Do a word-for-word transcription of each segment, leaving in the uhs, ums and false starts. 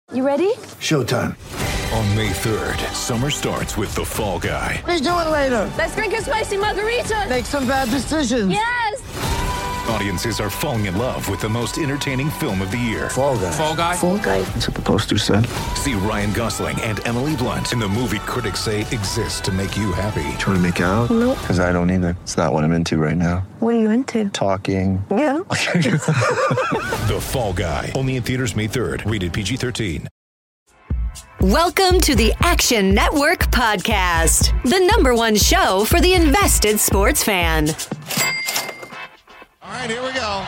You ready? Showtime. On May third, summer starts with The Fall Guy. Let's do it later. Let's drink a spicy margarita. Make some bad decisions. Yes! Audiences are falling in love with the most entertaining film of the year. Fall Guy. Fall Guy? Fall Guy. That's what the poster said. See Ryan Gosling and Emily Blunt in the movie critics say exists to make you happy. Trying to make it out? Nope. Because I don't either. It's not what I'm into right now. What are you into? Talking. Yeah. The Fall Guy. Only in theaters May third. Rated P G thirteen. Welcome to the Action Network Podcast, the number one show for the invested sports fan. All right, here we go.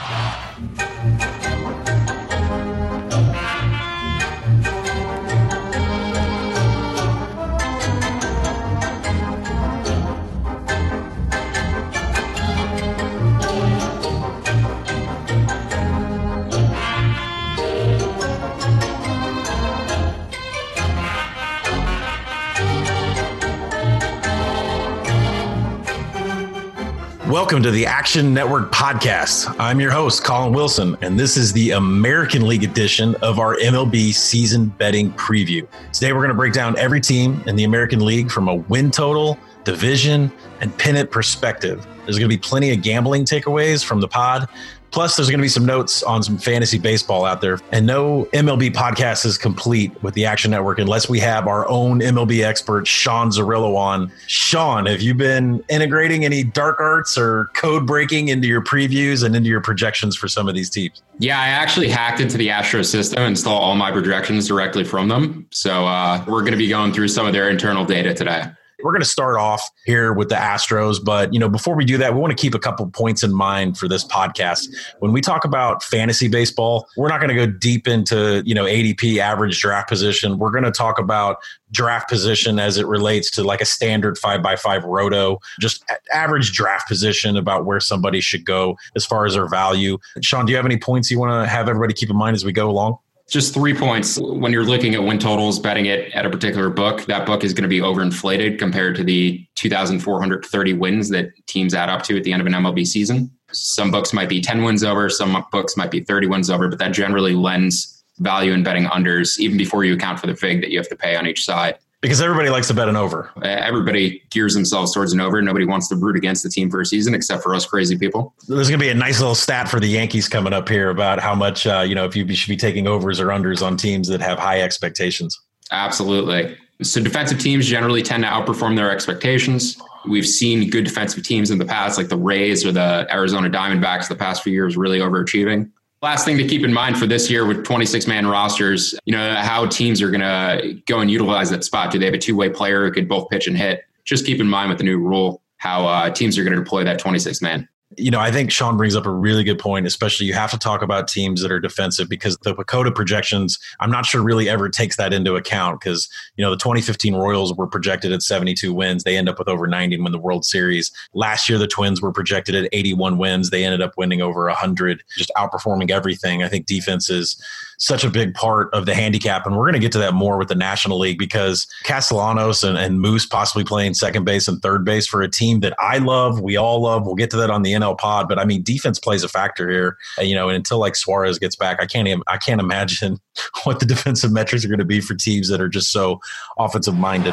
Welcome to the Action Network Podcast. I'm your host, Colin Wilson, and this is the American League edition of our M L B season betting preview. Today, we're going to break down every team in the American League from a win total, division, and pennant perspective. There's going to be plenty of gambling takeaways from the pod. Plus, there's going to be some notes on some fantasy baseball out there. And no M L B podcast is complete with the Action Network unless we have our own M L B expert, Sean Zerillo, on. Sean, have you been integrating any dark arts or code breaking into your previews and into your projections for some of these teams? Yeah, I actually hacked into the Astros system and installed all my projections directly from them. So uh, we're going to be going through some of their internal data today. We're going to start off here with the Astros, but you know, before we do that, we want to keep a couple points in mind for this podcast. When we talk about fantasy baseball, we're not going to go deep into, you know, A D P, average draft position. We're going to talk about draft position as it relates to like a standard five by five roto, just average draft position about where somebody should go as far as their value. Sean, do you have any points you want to have everybody keep in mind as we go along? Just three points. When you're looking at win totals, betting it at a particular book, that book is going to be overinflated compared to the two thousand four hundred thirty wins that teams add up to at the end of an M L B season. Some books might be ten wins over, some books might be thirty wins over, but that generally lends value in betting unders, even before you account for the fig that you have to pay on each side. Because everybody likes to bet an over. Everybody gears themselves towards an over. Nobody wants to root against the team for a season except for us crazy people. There's going to be a nice little stat for the Yankees coming up here about how much, uh, you know, if you should be taking overs or unders on teams that have high expectations. Absolutely. So defensive teams generally tend to outperform their expectations. We've seen good defensive teams in the past, like the Rays or the Arizona Diamondbacks the past few years really overachieving. Last thing to keep in mind for this year with twenty-six man rosters, you know, how teams are going to go and utilize that spot. Do they have a two-way player who could both pitch and hit? Just keep in mind with the new rule, how uh, teams are going to deploy that twenty-six man. You know, I think Sean brings up a really good point, especially you have to talk about teams that are defensive because the PECOTA projections, I'm not sure really ever takes that into account because, you know, the twenty fifteen Royals were projected at seventy-two wins. They end up with over ninety and win the World Series. Last year, the Twins were projected at eighty-one wins. They ended up winning over one hundred, just outperforming everything. I think defense is such a big part of the handicap. And we're going to get to that more with the National League because Castellanos and, and Moose possibly playing second base and third base for a team that I love, we all love. We'll get to that on the N L pod. But I mean, defense plays a factor here, uh, you know, and until like Suarez gets back, I can't even, I can't imagine what the defensive metrics are going to be for teams that are just so offensive minded.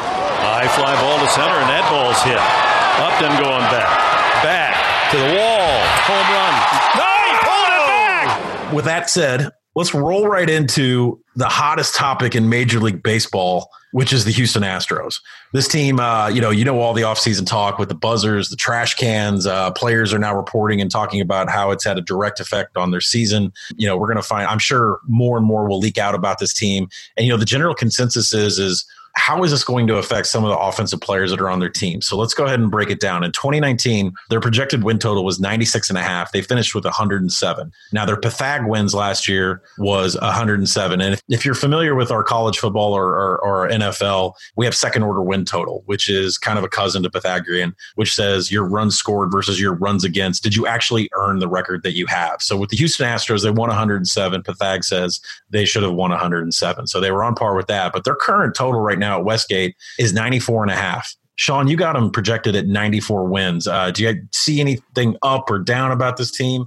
High fly ball to center and that ball's hit. Upton going back, back to the wall, home run. No, he pulled it back. With that said, let's roll right into the hottest topic in Major League Baseball, which is the Houston Astros. This team, uh, you know, you know all the offseason talk with the buzzers, the trash cans. Uh, players are now reporting and talking about how it's had a direct effect on their season. You know, we're going to find, I'm sure more and more will leak out about this team. And, you know, the general consensus is, is how is this going to affect some of the offensive players that are on their team? So let's go ahead and break it down. In twenty nineteen, their projected win total was ninety-six and a half. They finished with one hundred seven. Now, their P F A G wins last year was one hundred seven. And if, if you're familiar with our college football or, or, or N F L, we have second order win total, which is kind of a cousin to Pythagorean, which says your runs scored versus your runs against. Did you actually earn the record that you have? So with the Houston Astros, they won one hundred seven. P F A G says they should have won one hundred seven. So they were on par with that. But their current total right now at Westgate is ninety-four and a half. Sean, you got them projected at ninety-four wins. Uh, do you see anything up or down about this team?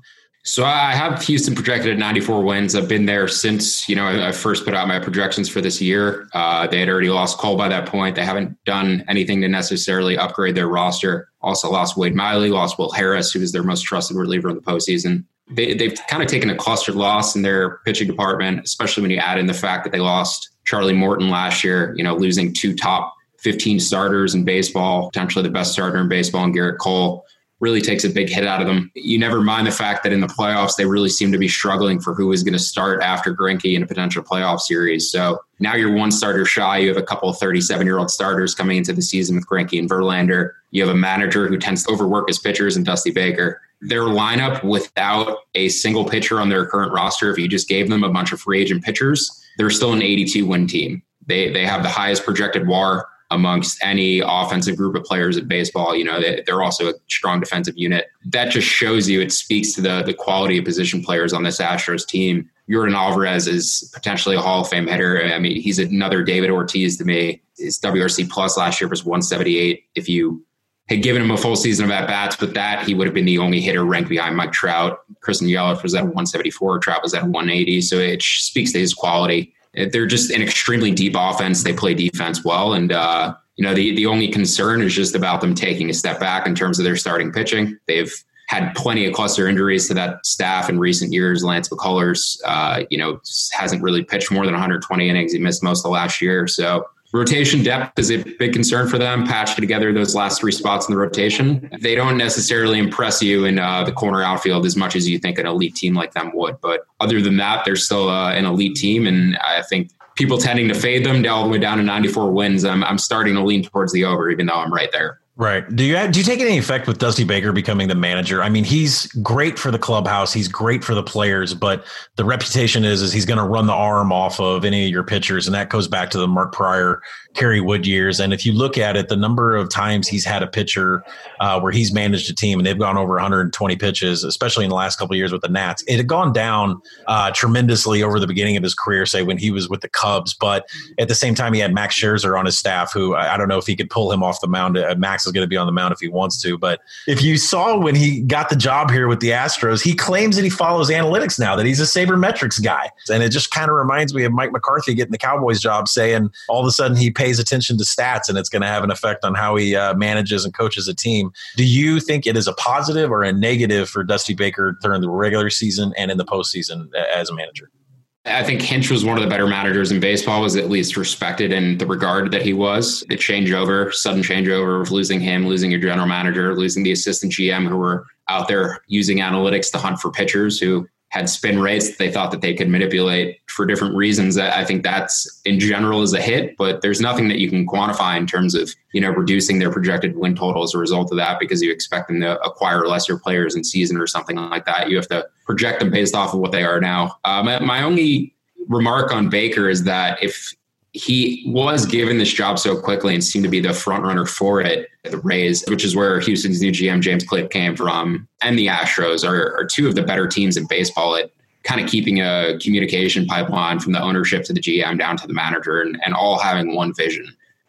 So I have Houston projected at ninety-four wins. I've been there since, you know, I first put out my projections for this year. Uh, they had already lost Cole by that point. They haven't done anything to necessarily upgrade their roster. Also lost Wade Miley, lost Will Harris, who was their most trusted reliever in the postseason. They, they've kind of taken a clustered loss in their pitching department, especially when you add in the fact that they lost Charlie Morton last year, you know, losing two top fifteen starters in baseball, potentially the best starter in baseball, and Garrett Cole. Really takes a big hit out of them. You never mind the fact that in the playoffs, they really seem to be struggling for who is going to start after Greinke in a potential playoff series. So now you're one starter shy. You have a couple of thirty-seven-year-old starters coming into the season with Greinke and Verlander. You have a manager who tends to overwork his pitchers in Dusty Baker. Their lineup without a single pitcher on their current roster, if you just gave them a bunch of free agent pitchers, they're still an eighty-two win team. They they have the highest projected W A R amongst any offensive group of players in baseball. You know, they, they're also a strong defensive unit. That just shows you, it speaks to the, the quality of position players on this Astros team. Yordan Alvarez is potentially a Hall of Fame hitter. I mean, he's another David Ortiz to me. His W R C plus last year was one seventy-eight. If you had given him a full season of at-bats with that, he would have been the only hitter ranked behind Mike Trout. Kristen Yelich was at one seventy-four. Trout was at one eighty. So it speaks to his quality. They're just an extremely deep offense. They play defense well. And, uh, you know, the, the only concern is just about them taking a step back in terms of their starting pitching. They've had plenty of cluster injuries to that staff in recent years. Lance McCullers, uh, you know, hasn't really pitched more than one hundred twenty innings. He missed most of last year. So rotation depth is a big concern for them. Patched together those last three spots in the rotation. They don't necessarily impress you in uh, the corner outfield as much as you think an elite team like them would. But other than that, they're still uh, an elite team. And I think people tending to fade them all the way down to ninety-four wins, I'm, I'm starting to lean towards the over, even though I'm right there. Right. Do you have, do you take any effect with Dusty Baker becoming the manager? I mean, he's great for the clubhouse. He's great for the players, but the reputation is, is he's going to run the arm off of any of your pitchers. And that goes back to the Mark Pryor, Kerry Wood years. And if you look at it, the number of times he's had a pitcher uh, where he's managed a team and they've gone over one hundred twenty pitches, especially in the last couple of years with the Nats, it had gone down uh, tremendously over the beginning of his career, say when he was with the Cubs. But at the same time, he had Max Scherzer on his staff, who I, I don't know if he could pull him off the mound. Uh, Max is going to be on the mound if he wants to. But if you saw when he got the job here with the Astros, he claims that he follows analytics now, that he's a sabermetrics guy. And it just kind of reminds me of Mike McCarthy getting the Cowboys job, saying all of a sudden he pays attention to stats and it's going to have an effect on how he uh, manages and coaches a team. Do you think it is a positive or a negative for Dusty Baker during the regular season and in the postseason as a manager? I think Hinch was one of the better managers in baseball, was at least respected in the regard that he was. The changeover, sudden changeover of losing him, losing your general manager, losing the assistant G M who were out there using analytics to hunt for pitchers who had spin rates that they thought that they could manipulate for different reasons. I think that's in general is a hit, but there's nothing that you can quantify in terms of, you know, reducing their projected win total as a result of that, because you expect them to acquire lesser players in season or something like that. You have to project them based off of what they are now. Um, my only remark on Baker is that if he was given this job so quickly and seemed to be the front runner for it, the Rays, which is where Houston's new G M, James Clip, came from, and the Astros are, are two of the better teams in baseball at kind of keeping a communication pipeline from the ownership to the G M down to the manager, and, and all having one vision.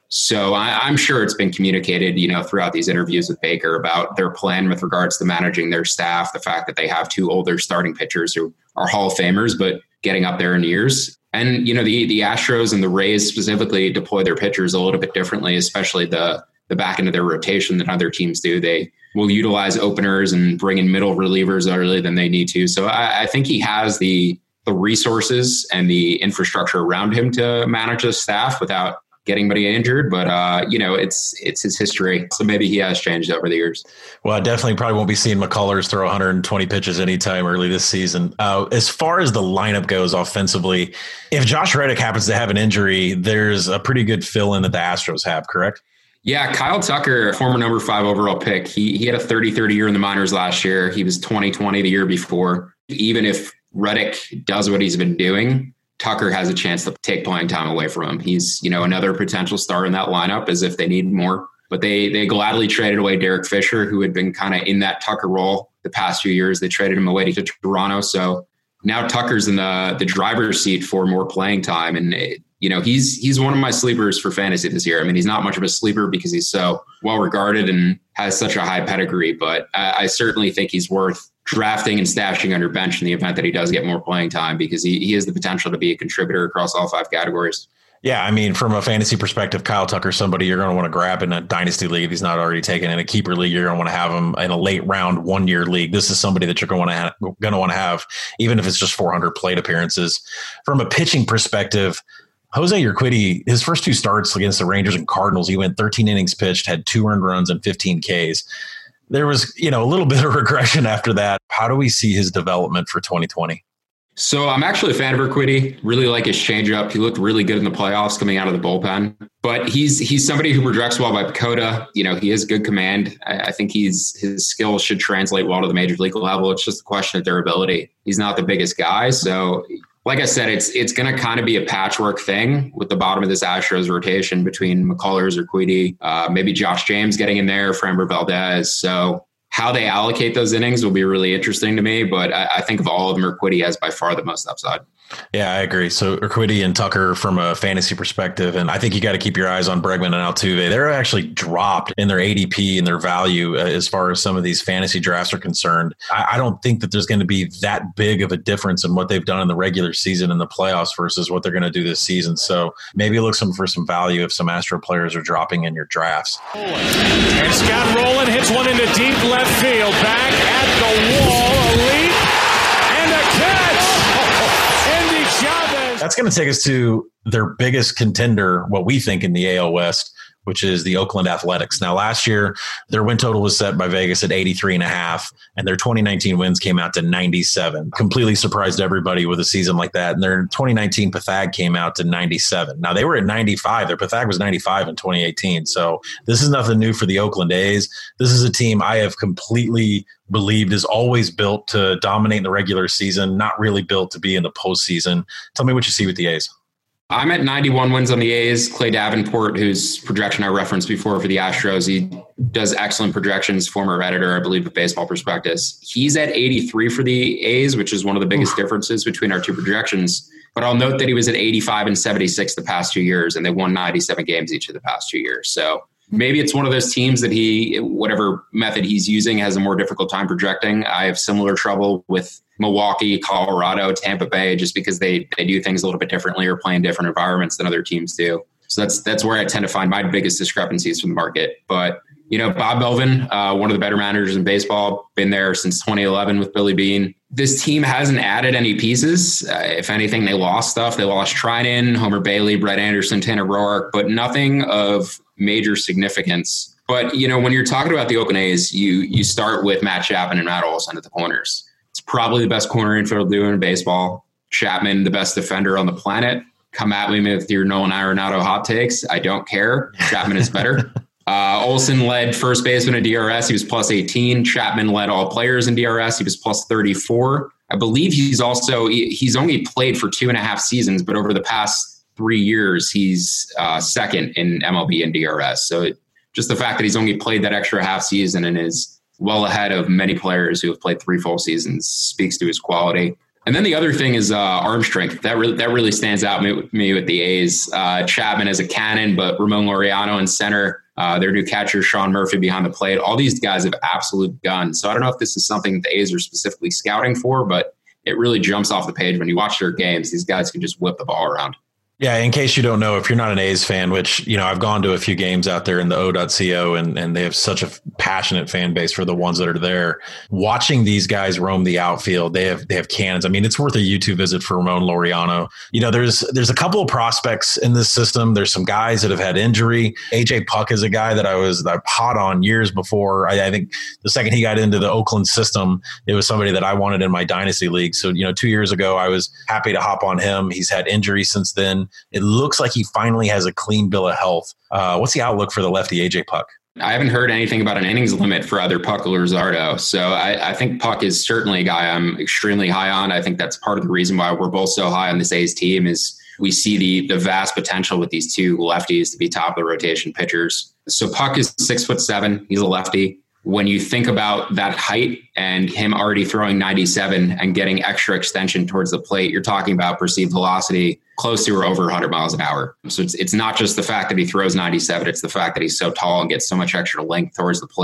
So I, I'm sure it's been communicated, you know, throughout these interviews with Baker about their plan with regards to managing their staff, the fact that they have two older starting pitchers who are Hall of Famers, but getting up there in years. And, you know, the, the Astros and the Rays specifically deploy their pitchers a little bit differently, especially the, the back end of their rotation than other teams do. They will utilize openers and bring in middle relievers earlier than they need to. So I, I think he has the the resources and the infrastructure around him to manage the staff without getting anybody injured, but uh, you know, it's it's his history, so maybe he has changed over the years. Well, I definitely probably won't be seeing McCullers throw one hundred twenty pitches anytime early this season. Uh, as far as the lineup goes offensively, if Josh Reddick happens to have an injury, there's a pretty good fill-in that the Astros have, correct? Yeah, Kyle Tucker, former number five overall pick, he he had a thirty thirty year in the minors last year. He was twenty twenty the year before. Even if Reddick does what he's been doing, Tucker has a chance to take playing time away from him. He's, you know, another potential star in that lineup as if they need more. But they they gladly traded away Derek Fisher, who had been kind of in that Tucker role the past few years. They traded him away to Toronto. So now Tucker's in the, the driver's seat for more playing time. And, it, you know, he's he's one of my sleepers for fantasy this year. I mean, he's not much of a sleeper because he's so well regarded and has such a high pedigree. But I, I certainly think he's worth drafting and stashing on your bench in the event that he does get more playing time, because he, he has the potential to be a contributor across all five categories. Yeah, I mean, from a fantasy perspective, Kyle Tucker's somebody you're going to want to grab in a dynasty league if he's not already taken. In a keeper league, you're going to want to have him in a late round one year league. This is somebody that you're going to want to have, going to want to have, even if it's just four hundred plate appearances. From a pitching perspective, Jose Urquidy, his first two starts against the Rangers and Cardinals, he went thirteen innings pitched, had two earned runs and fifteen Ks. There was, you know, a little bit of regression after that. How do we see his development for twenty twenty? So I'm actually a fan of Urquidy. Really like his changeup. He looked really good in the playoffs coming out of the bullpen. But he's he's somebody who projects well by PECOTA. You know, he has good command. I, I think he's his skills should translate well to the major league level. It's just a question of durability. He's not the biggest guy. So like I said, it's it's going to kind of be a patchwork thing with the bottom of this Astros rotation between McCullers, Urquidy, uh, maybe Josh James getting in there, Framber Valdez. So how they allocate those innings will be really interesting to me, but I, I think of all of them, Urquidy has by far the most upside. Yeah, I agree. So Urquidy and Tucker from a fantasy perspective, and I think you got to keep your eyes on Bregman and Altuve. They're actually dropped in their A D P and their value uh, as far as some of these fantasy drafts are concerned. I, I don't think that there's going to be that big of a difference in what they've done in the regular season and the playoffs versus what they're going to do this season. So maybe look some for some value if some Astro players are dropping in your drafts. And Scott Rowland hits one into deep left field. Back at the wall, a leap, and a catch. Andy Chavez. That's going to take us to their biggest contender, what we think in the A L West, which is the Oakland Athletics. Now, last year, their win total was set by Vegas at eighty-three and a half, and their twenty nineteen wins came out to ninety-seven. Completely surprised everybody with a season like that. And their twenty nineteen P T A G came out to ninety-seven. Now, they were at ninety-five. Their P T A G was ninety-five in twenty eighteen. So this is nothing new for the Oakland A's. This is a team I have completely believed is always built to dominate in the regular season, not really built to be in the postseason. Tell me what you see with the A's. I'm at ninety-one wins on the A's. Clay Davenport, whose projection I referenced before for the Astros, he does excellent projections, former editor, I believe, of Baseball Prospectus. He's at eighty-three for the A's, which is one of the biggest Oof. differences between our two projections. But I'll note that he was at eighty-five and seventy-six the past two years, and they won ninety-seven games each of the past two years. So maybe it's one of those teams that he, whatever method he's using, has a more difficult time projecting. I have similar trouble with Milwaukee, Colorado, Tampa Bay, just because they they do things a little bit differently or play in different environments than other teams do. So that's that's where I tend to find my biggest discrepancies from the market. But, you know, Bob Melvin, uh, one of the better managers in baseball, been there since twenty eleven with Billy Beane. This team hasn't added any pieces. Uh, if anything, they lost stuff. They lost Trinan, Homer Bailey, Brett Anderson, Tanner Roark, but nothing of major significance. But, you know, when you're talking about the Oakland A's, you you start with Matt Chapman and Matt Olson at the corners. It's probably the best corner infield duo in baseball. Chapman, the best defender on the planet. Come at me with your Nolan Arenado hot takes. I don't care. Chapman is better. Uh, Olson led first baseman in D R S. He was plus eighteen. Chapman led all players in D R S. He was plus thirty-four. I believe he's also, he's only played for two and a half seasons, but over the past three years, he's uh, second in M L B and D R S. So it, just the fact that he's only played that extra half season and is well ahead of many players who have played three full seasons speaks to his quality. And then the other thing is uh, arm strength. That really, that really stands out me, me with the A's. Uh, Chapman is a cannon, but Ramon Laureano in center, uh, their new catcher, Sean Murphy behind the plate. All these guys have absolute guns. So I don't know if this is something the A's are specifically scouting for, but it really jumps off the page when you watch their games. These guys can just whip the ball around. Yeah, in case you don't know, if you're not an A's fan, which, you know, I've gone to a few games out there in the O dot co, and, and they have such a passionate fan base for the ones that are there. Watching these guys roam the outfield, they have they have cannons. I mean, it's worth a YouTube visit for Ramon Laureano. You know, there's there's a couple of prospects in this system. There's some guys that have had injury. A J Puck is a guy that I was hot on years before. I, I think the second he got into the Oakland system, it was somebody that I wanted in my dynasty league. So, you know, two years ago, I was happy to hop on him. He's had injury since then. It looks like he finally has a clean bill of health. Uh, what's the outlook for the lefty A J Puck? I haven't heard anything about an innings limit for either Puck or Luzardo. So I, I think Puck is certainly a guy I'm extremely high on. I think that's part of the reason why we're both so high on this A's team is we see the the vast potential with these two lefties to be top of the rotation pitchers. So Puck is six foot seven. He's a lefty. When you think about that height and him already throwing ninety-seven and getting extra extension towards the plate, you're talking about perceived velocity close to or over one hundred miles an hour. So it's it's not just the fact that he throws ninety-seven, it's the fact that he's so tall and gets so much extra length towards the plate.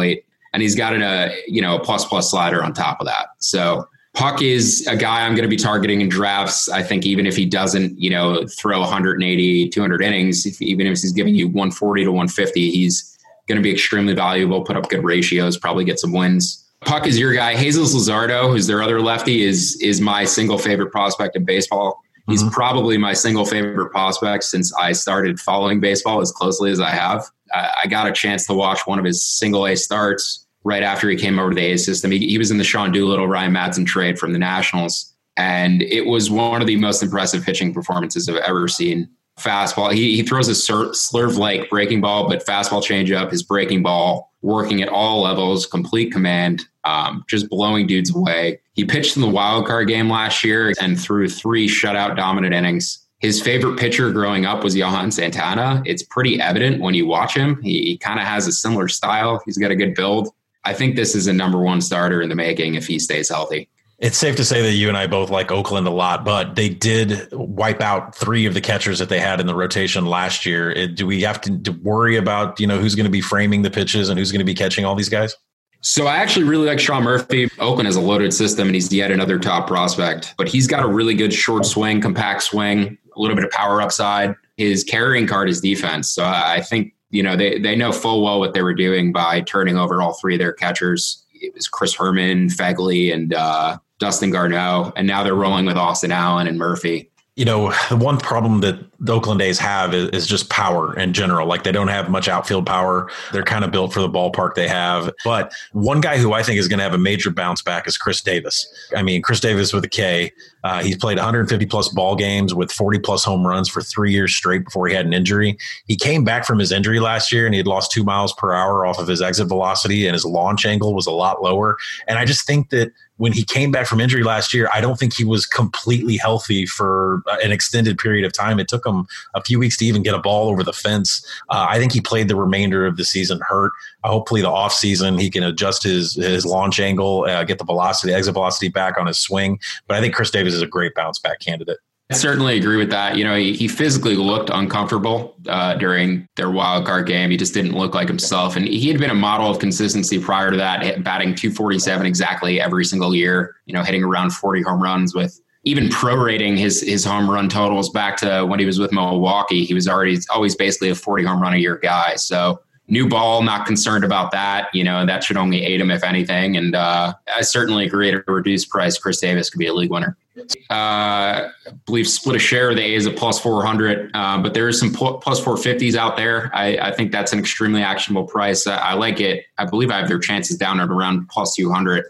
and he's got an, a, you know, a plus plus slider on top of that. So Puck is a guy I'm going to be targeting in drafts. I think even if he doesn't, you know, throw one eighty, two hundred innings, if, even if he's giving you one forty to one fifty, he's going to be extremely valuable, put up good ratios, probably get some wins. Puck is your guy. Jesus Luzardo, who's their other lefty, is is my single favorite prospect in baseball. He's mm-hmm. probably my single favorite prospect since I started following baseball as closely as I have. I, I got a chance to watch one of his single A starts right after he came over to the A's system. He, he was in the Sean Doolittle, Ryan Madsen trade from the Nationals. And it was one of the most impressive pitching performances I've ever seen. Fastball. He, he throws a slur- slurve-like breaking ball, but fastball changeup, his breaking ball, working at all levels, complete command, um, just blowing dudes away. He pitched in the wild card game last year and threw three shutout dominant innings. His favorite pitcher growing up was Johan Santana. It's pretty evident when you watch him. He, he kind of has a similar style. He's got a good build. I think this is a number one starter in the making if he stays healthy. It's safe to say that you and I both like Oakland a lot, but they did wipe out three of the catchers that they had in the rotation last year. It, do we have to, to worry about, you know, who's going to be framing the pitches and who's going to be catching all these guys? So I actually really like Sean Murphy. Oakland has a loaded system and he's yet another top prospect, but he's got a really good short swing, compact swing, a little bit of power upside. His carrying card is defense. So I think, you know, they, they know full well what they were doing by turning over all three of their catchers. It was Chris Herman, Fegley, and uh, Dustin Garneau, and now they're rolling with Austin Allen and Murphy. You know, the one problem that the Oakland A's have is, is just power in general. Like they don't have much outfield power. They're kind of built for the ballpark they have. But one guy who I think is going to have a major bounce back is Chris Davis. I mean, Chris Davis with a K. Uh, he's played one hundred fifty plus ball games with forty plus home runs for three years straight before he had an injury. He came back from his injury last year and he had lost two miles per hour off of his exit velocity and his launch angle was a lot lower. And I just think that when he came back from injury last year, I don't think he was completely healthy for an extended period of time. It took him a few weeks to even get a ball over the fence. Uh, I think he played the remainder of the season hurt. Uh, hopefully the offseason he can adjust his his launch angle, uh, get the velocity, exit velocity back on his swing. But I think Chris Davis is a great bounce back candidate. I certainly agree with that. You know, he, he physically looked uncomfortable uh, during their wild card game. He just didn't look like himself. And he had been a model of consistency prior to that, batting two forty-seven exactly every single year, you know, hitting around forty home runs with even prorating his, his home run totals back to when he was with Milwaukee. He was already always basically a forty home run a year guy. So new ball, not concerned about that. You know, that should only aid him, if anything. And uh, I certainly agree at a reduced price, Chris Davis could be a league winner. Uh, I believe split a share of the A's at plus four hundred, uh, but there is some pl- plus four fifties out there. I, I think that's an extremely actionable price. I, I like it. I believe I have their chances down at around plus two hundred,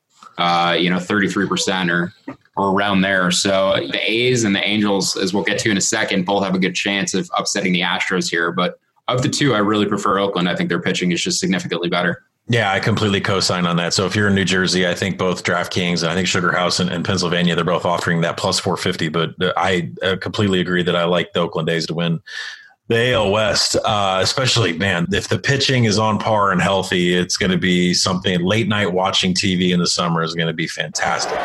uh, you know, thirty-three percent or, or around there. So the A's and the Angels, as we'll get to in a second, both have a good chance of upsetting the Astros here. But of the two, I really prefer Oakland. I think their pitching is just significantly better. Yeah, I completely co-sign on that. So if you're in New Jersey, I think both DraftKings and I think Sugar House and, and Pennsylvania, they're both offering that plus four fifty. But I uh, completely agree that I like the Oakland A's to win the A L West, uh, especially, man, if the pitching is on par and healthy, it's going to be something. Late night watching T V in the summer is going to be fantastic.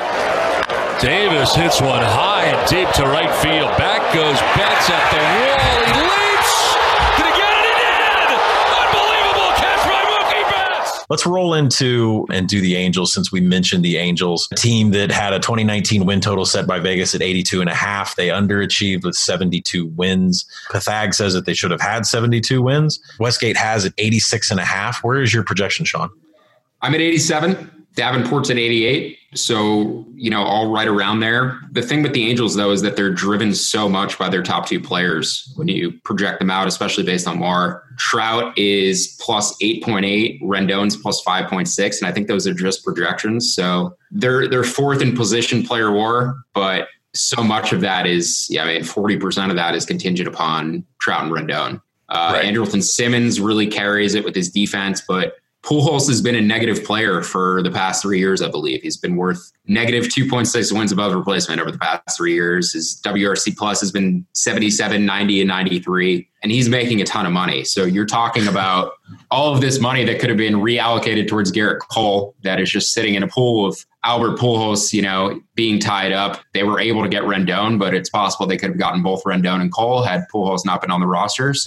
Davis hits one high and deep to right field. Back goes Betts at the wall. He leaps. Did he get it? He did! Unbelievable catch by Mookie Betts! Let's roll into and do the Angels, since we mentioned the Angels, a team that had a twenty nineteen win total set by Vegas at eighty-two and a half. They underachieved with seventy-two wins. Pathag says that they should have had seventy-two wins. Westgate has it eighty-six and a half. Where is your projection, Sean? I'm at eighty-seven. Davenport's at eighty-eight. So, you know, all right around there. The thing with the Angels, though, is that they're driven so much by their top two players when you project them out, especially based on W A R. Trout is plus eight point eight. Rendon's plus five point six. And I think those are just projections. So they're they're fourth in position player W A R, but so much of that is, yeah, I mean, forty percent of that is contingent upon Trout and Rendon. Uh, right. Andrelton Simmons really carries it with his defense, but Pujols has been a negative player for the past three years, I believe. He's been worth negative two point six wins above replacement over the past three years. His W R C plus has been seventy-seven, ninety, and ninety-three, and he's making a ton of money. So you're talking about all of this money that could have been reallocated towards Garrett Cole that is just sitting in a pool of Albert Pujols, you know, being tied up. They were able to get Rendon, but it's possible they could have gotten both Rendon and Cole had Pujols not been on the roster. So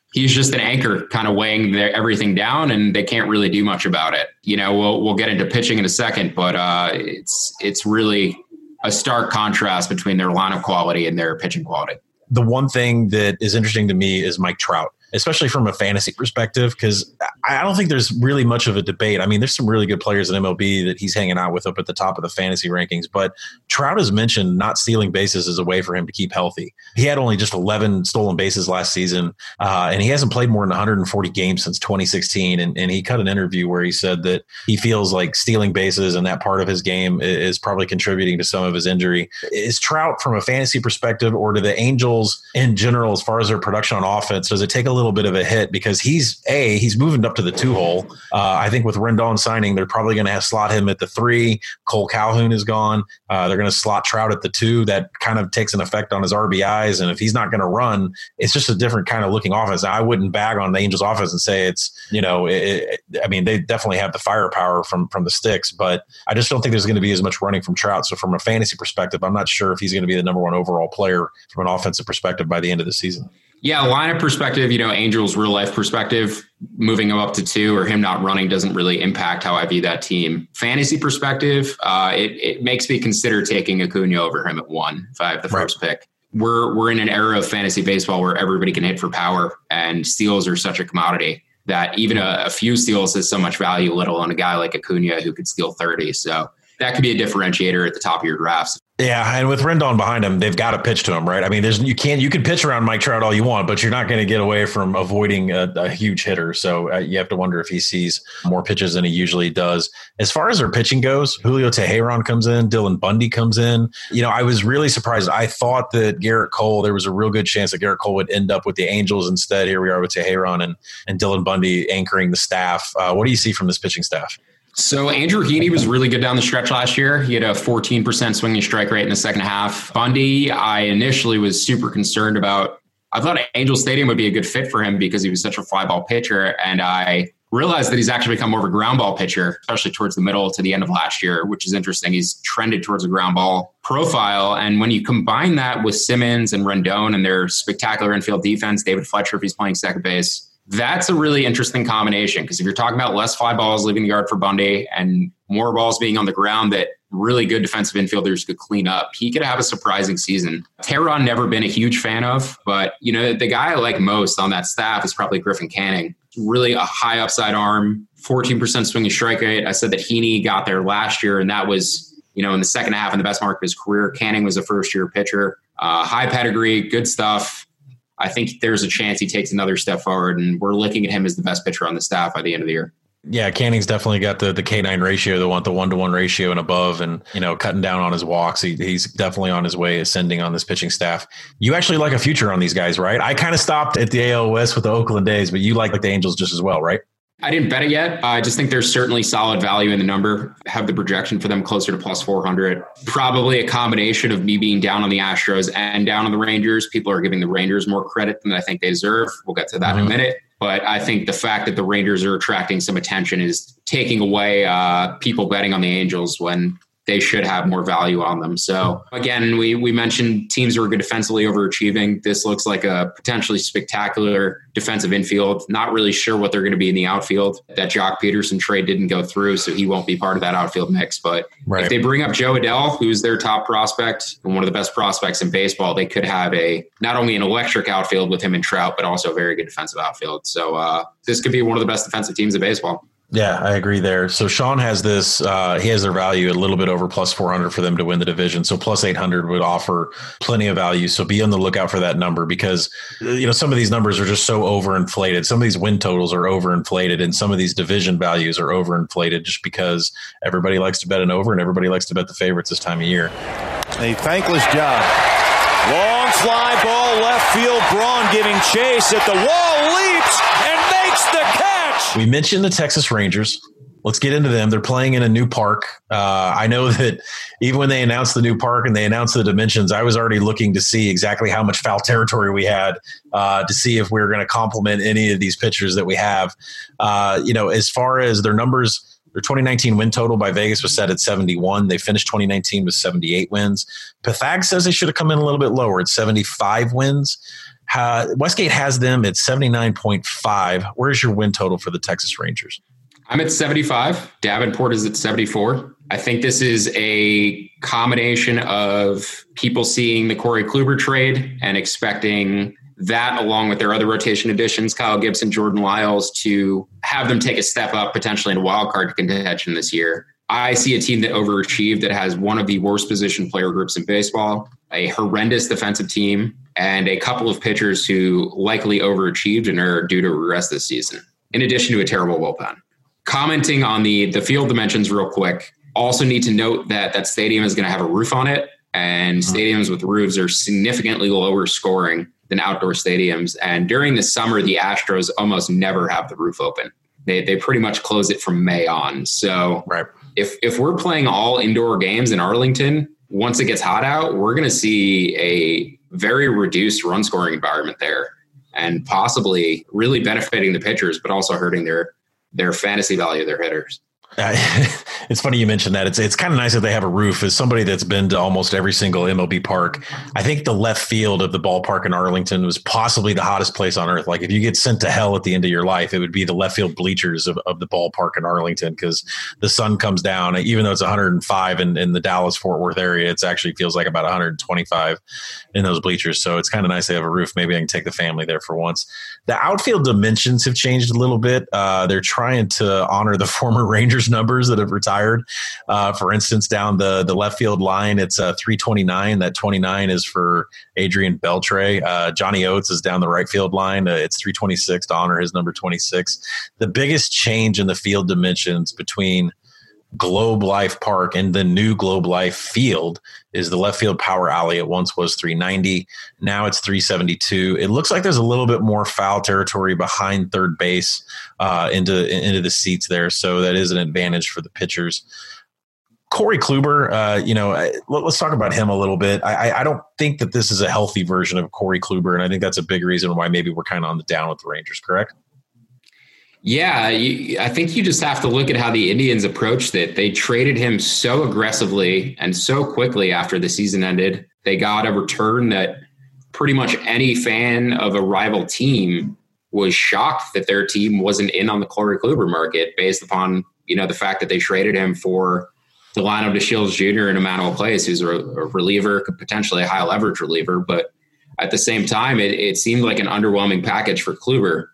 he's just an anchor kind of weighing their, everything down, and they can't really do much about it. You know, we'll we'll get into pitching in a second, but uh, it's it's really a stark contrast between their lineup quality and their pitching quality. The one thing that is interesting to me is Mike Trout, especially from a fantasy perspective, because I don't think there's really much of a debate. I mean, there's some really good players in M L B that he's hanging out with up at the top of the fantasy rankings, but Trout has mentioned not stealing bases is a way for him to keep healthy. He had only just eleven stolen bases last season, uh, and he hasn't played more than one hundred forty games since twenty sixteen, and, and he cut an interview where he said that he feels like stealing bases and that part of his game is probably contributing to some of his injury. Is Trout, from a fantasy perspective, or to the Angels in general, as far as their production on offense, does it take a little bit of a hit? Because he's a he's moving up to the two hole. Uh, I think with Rendon signing, they're probably going to have slot him at the three. Cole Calhoun is gone. Uh, they're going to slot Trout at the two. That kind of takes an effect on his R B Is. And if he's not going to run, it's just a different kind of looking offense. Now, I wouldn't bag on the Angels offense and say it's, you know, it, it, I mean, they definitely have the firepower from, from the sticks, but I just don't think there's going to be as much running from Trout. So from a fantasy perspective, I'm not sure if he's going to be the number one overall player from an offensive perspective by the end of the season. Yeah, lineup perspective, you know, Angels real life perspective, moving him up to two or him not running doesn't really impact how I view that team. Fantasy perspective, uh, it, it makes me consider taking Acuna over him at one if I have the Right. first pick. We're we're in an era of fantasy baseball where everybody can hit for power, and steals are such a commodity that even a, a few steals has so much value, let alone a guy like Acuna who could steal thirty. So that could be a differentiator at the top of your drafts. Yeah, and with Rendon behind him, they've got to pitch to him, right? I mean, there's you can you can pitch around Mike Trout all you want, but you're not going to get away from avoiding a, a huge hitter. So uh, you have to wonder if he sees more pitches than he usually does. As far as their pitching goes, Julio Teheran comes in, Dylan Bundy comes in. You know, I was really surprised. I thought that Garrett Cole, there was a real good chance that Garrett Cole would end up with the Angels. Instead, here we are with Teheran and and Dylan Bundy anchoring the staff. Uh, what do you see from this pitching staff? So Andrew Heaney was really good down the stretch last year. He had a fourteen percent swinging strike rate in the second half. Bundy, I initially was super concerned about. I thought Angel Stadium would be a good fit for him because he was such a fly ball pitcher. And I realized that he's actually become more of a ground ball pitcher, especially towards the middle to the end of last year, which is interesting. He's trended towards a ground ball profile. And when you combine that with Simmons and Rendon and their spectacular infield defense, David Fletcher, if he's playing second base, that's a really interesting combination, because if you're talking about less fly balls leaving the yard for Bundy and more balls being on the ground that really good defensive infielders could clean up, he could have a surprising season. Teheran, never been a huge fan of, but you know, the guy I like most on that staff is probably Griffin Canning. Really a high upside arm, fourteen percent swinging strike rate. I said that Heaney got there last year, and that was, you know, in the second half in the best mark of his career. Canning was a first year pitcher, uh, high pedigree, good stuff. I think there's a chance he takes another step forward, and we're looking at him as the best pitcher on the staff by the end of the year. Yeah, Canning's definitely got the the K nine ratio, the one the one to one ratio and above, and you know, cutting down on his walks. He, he's definitely on his way ascending on this pitching staff. You actually like a future on these guys, right? I kind of stopped at the A L West with the Oakland A's, but you like like the Angels just as well, right? I didn't bet it yet. I just think there's certainly solid value in the number. Have the projection for them closer to plus four hundred. Probably a combination of me being down on the Astros and down on the Rangers. People are giving the Rangers more credit than I think they deserve. We'll get to that mm-hmm. in a minute. But I think the fact that the Rangers are attracting some attention is taking away uh, people betting on the Angels when they should have more value on them. So again, we we mentioned teams who are good defensively overachieving. This looks like a potentially spectacular defensive infield. Not really sure what they're going to be in the outfield. That Jock Peterson trade didn't go through, so he won't be part of that outfield mix. But right. if they bring up Joe Adell, who's their top prospect and one of the best prospects in baseball, they could have a not only an electric outfield with him and Trout, but also a very good defensive outfield. So uh, this could be one of the best defensive teams in baseball. Yeah, I agree there. So Sean has this, uh, he has their value a little bit over plus four hundred for them to win the division. So plus eight hundred would offer plenty of value. So be on the lookout for that number, because, you know, some of these numbers are just so overinflated. Some of these win totals are overinflated, and some of these division values are overinflated just because everybody likes to bet an over and everybody likes to bet the favorites this time of year. A thankless job. Long fly ball left field. Braun giving chase at the wall, leaps and makes the catch. We mentioned the Texas Rangers. Let's get into them. They're playing in a new park. Uh, I know that even when they announced the new park and they announced the dimensions, I was already looking to see exactly how much foul territory we had uh, to see if we were going to complement any of these pitchers that we have. Uh, you know, as far as their numbers, their twenty nineteen win total by Vegas was set at seventy-one. They finished twenty nineteen with seventy-eight wins. Pythag says they should have come in a little bit lower at seventy-five wins. Uh, Westgate has them at seventy-nine point five. Where's your win total for the Texas Rangers? I'm at seventy-five. Davenport is at seventy-four. I think this is a combination of people seeing the Corey Kluber trade and expecting that, along with their other rotation additions, Kyle Gibson, Jordan Lyles, to have them take a step up potentially in wildcard contention this year. I see a team that overachieved, that has one of the worst position player groups in baseball, a horrendous defensive team, and a couple of pitchers who likely overachieved and are due to regress this season, in addition to a terrible bullpen. Commenting on the, the field dimensions real quick, also need to note that that stadium is going to have a roof on it, and stadiums with roofs are significantly lower scoring than outdoor stadiums. And during the summer, the Astros almost never have the roof open. They they pretty much close it from May on. So right. if if we're playing all indoor games in Arlington, once it gets hot out, we're going to see a very reduced run scoring environment there, and possibly really benefiting the pitchers, but also hurting their their fantasy value of their hitters. Uh, it's funny you mentioned that. It's it's kind of nice that they have a roof. As somebody that's been to almost every single M L B park, I think the left field of the ballpark in Arlington was possibly the hottest place on earth. Like if you get sent to hell at the end of your life, it would be the left field bleachers of, of the ballpark in Arlington, because the sun comes down. Even though it's one hundred five in, in the Dallas-Fort Worth area, it actually feels like about one hundred twenty-five in those bleachers. So it's kind of nice they have a roof. Maybe I can take the family there for once. The outfield dimensions have changed a little bit. Uh, they're trying to honor the former Rangers numbers that have retired. Uh, for instance, down the, the left field line, it's uh, three twenty-nine. That twenty-nine is for Adrian Beltre. Uh, Johnny Oates is down the right field line. Uh, it's three twenty-six to honor his number twenty-six. The biggest change in the field dimensions between Globe Life Park and the new Globe Life field is the left field power alley. It once was three ninety. Now it's three seventy-two. It looks like there's a little bit more foul territory behind third base uh, into, into the seats there. So that is an advantage for the pitchers. Corey Kluber, uh, you know, let's talk about him a little bit. I, I don't think that this is a healthy version of Corey Kluber, and I think that's a big reason why maybe we're kind of on the down with the Rangers, correct? Yeah, you, I think you just have to look at how the Indians approached it. They traded him so aggressively and so quickly after the season ended. They got a return that pretty much any fan of a rival team was shocked that their team wasn't in on the Corey Kluber market, based upon, you know, the fact that they traded him for Delano DeShields Junior and Emmanuel Clase, who's a, a reliever, potentially a high leverage reliever. But at the same time, it, it seemed like an underwhelming package for Kluber.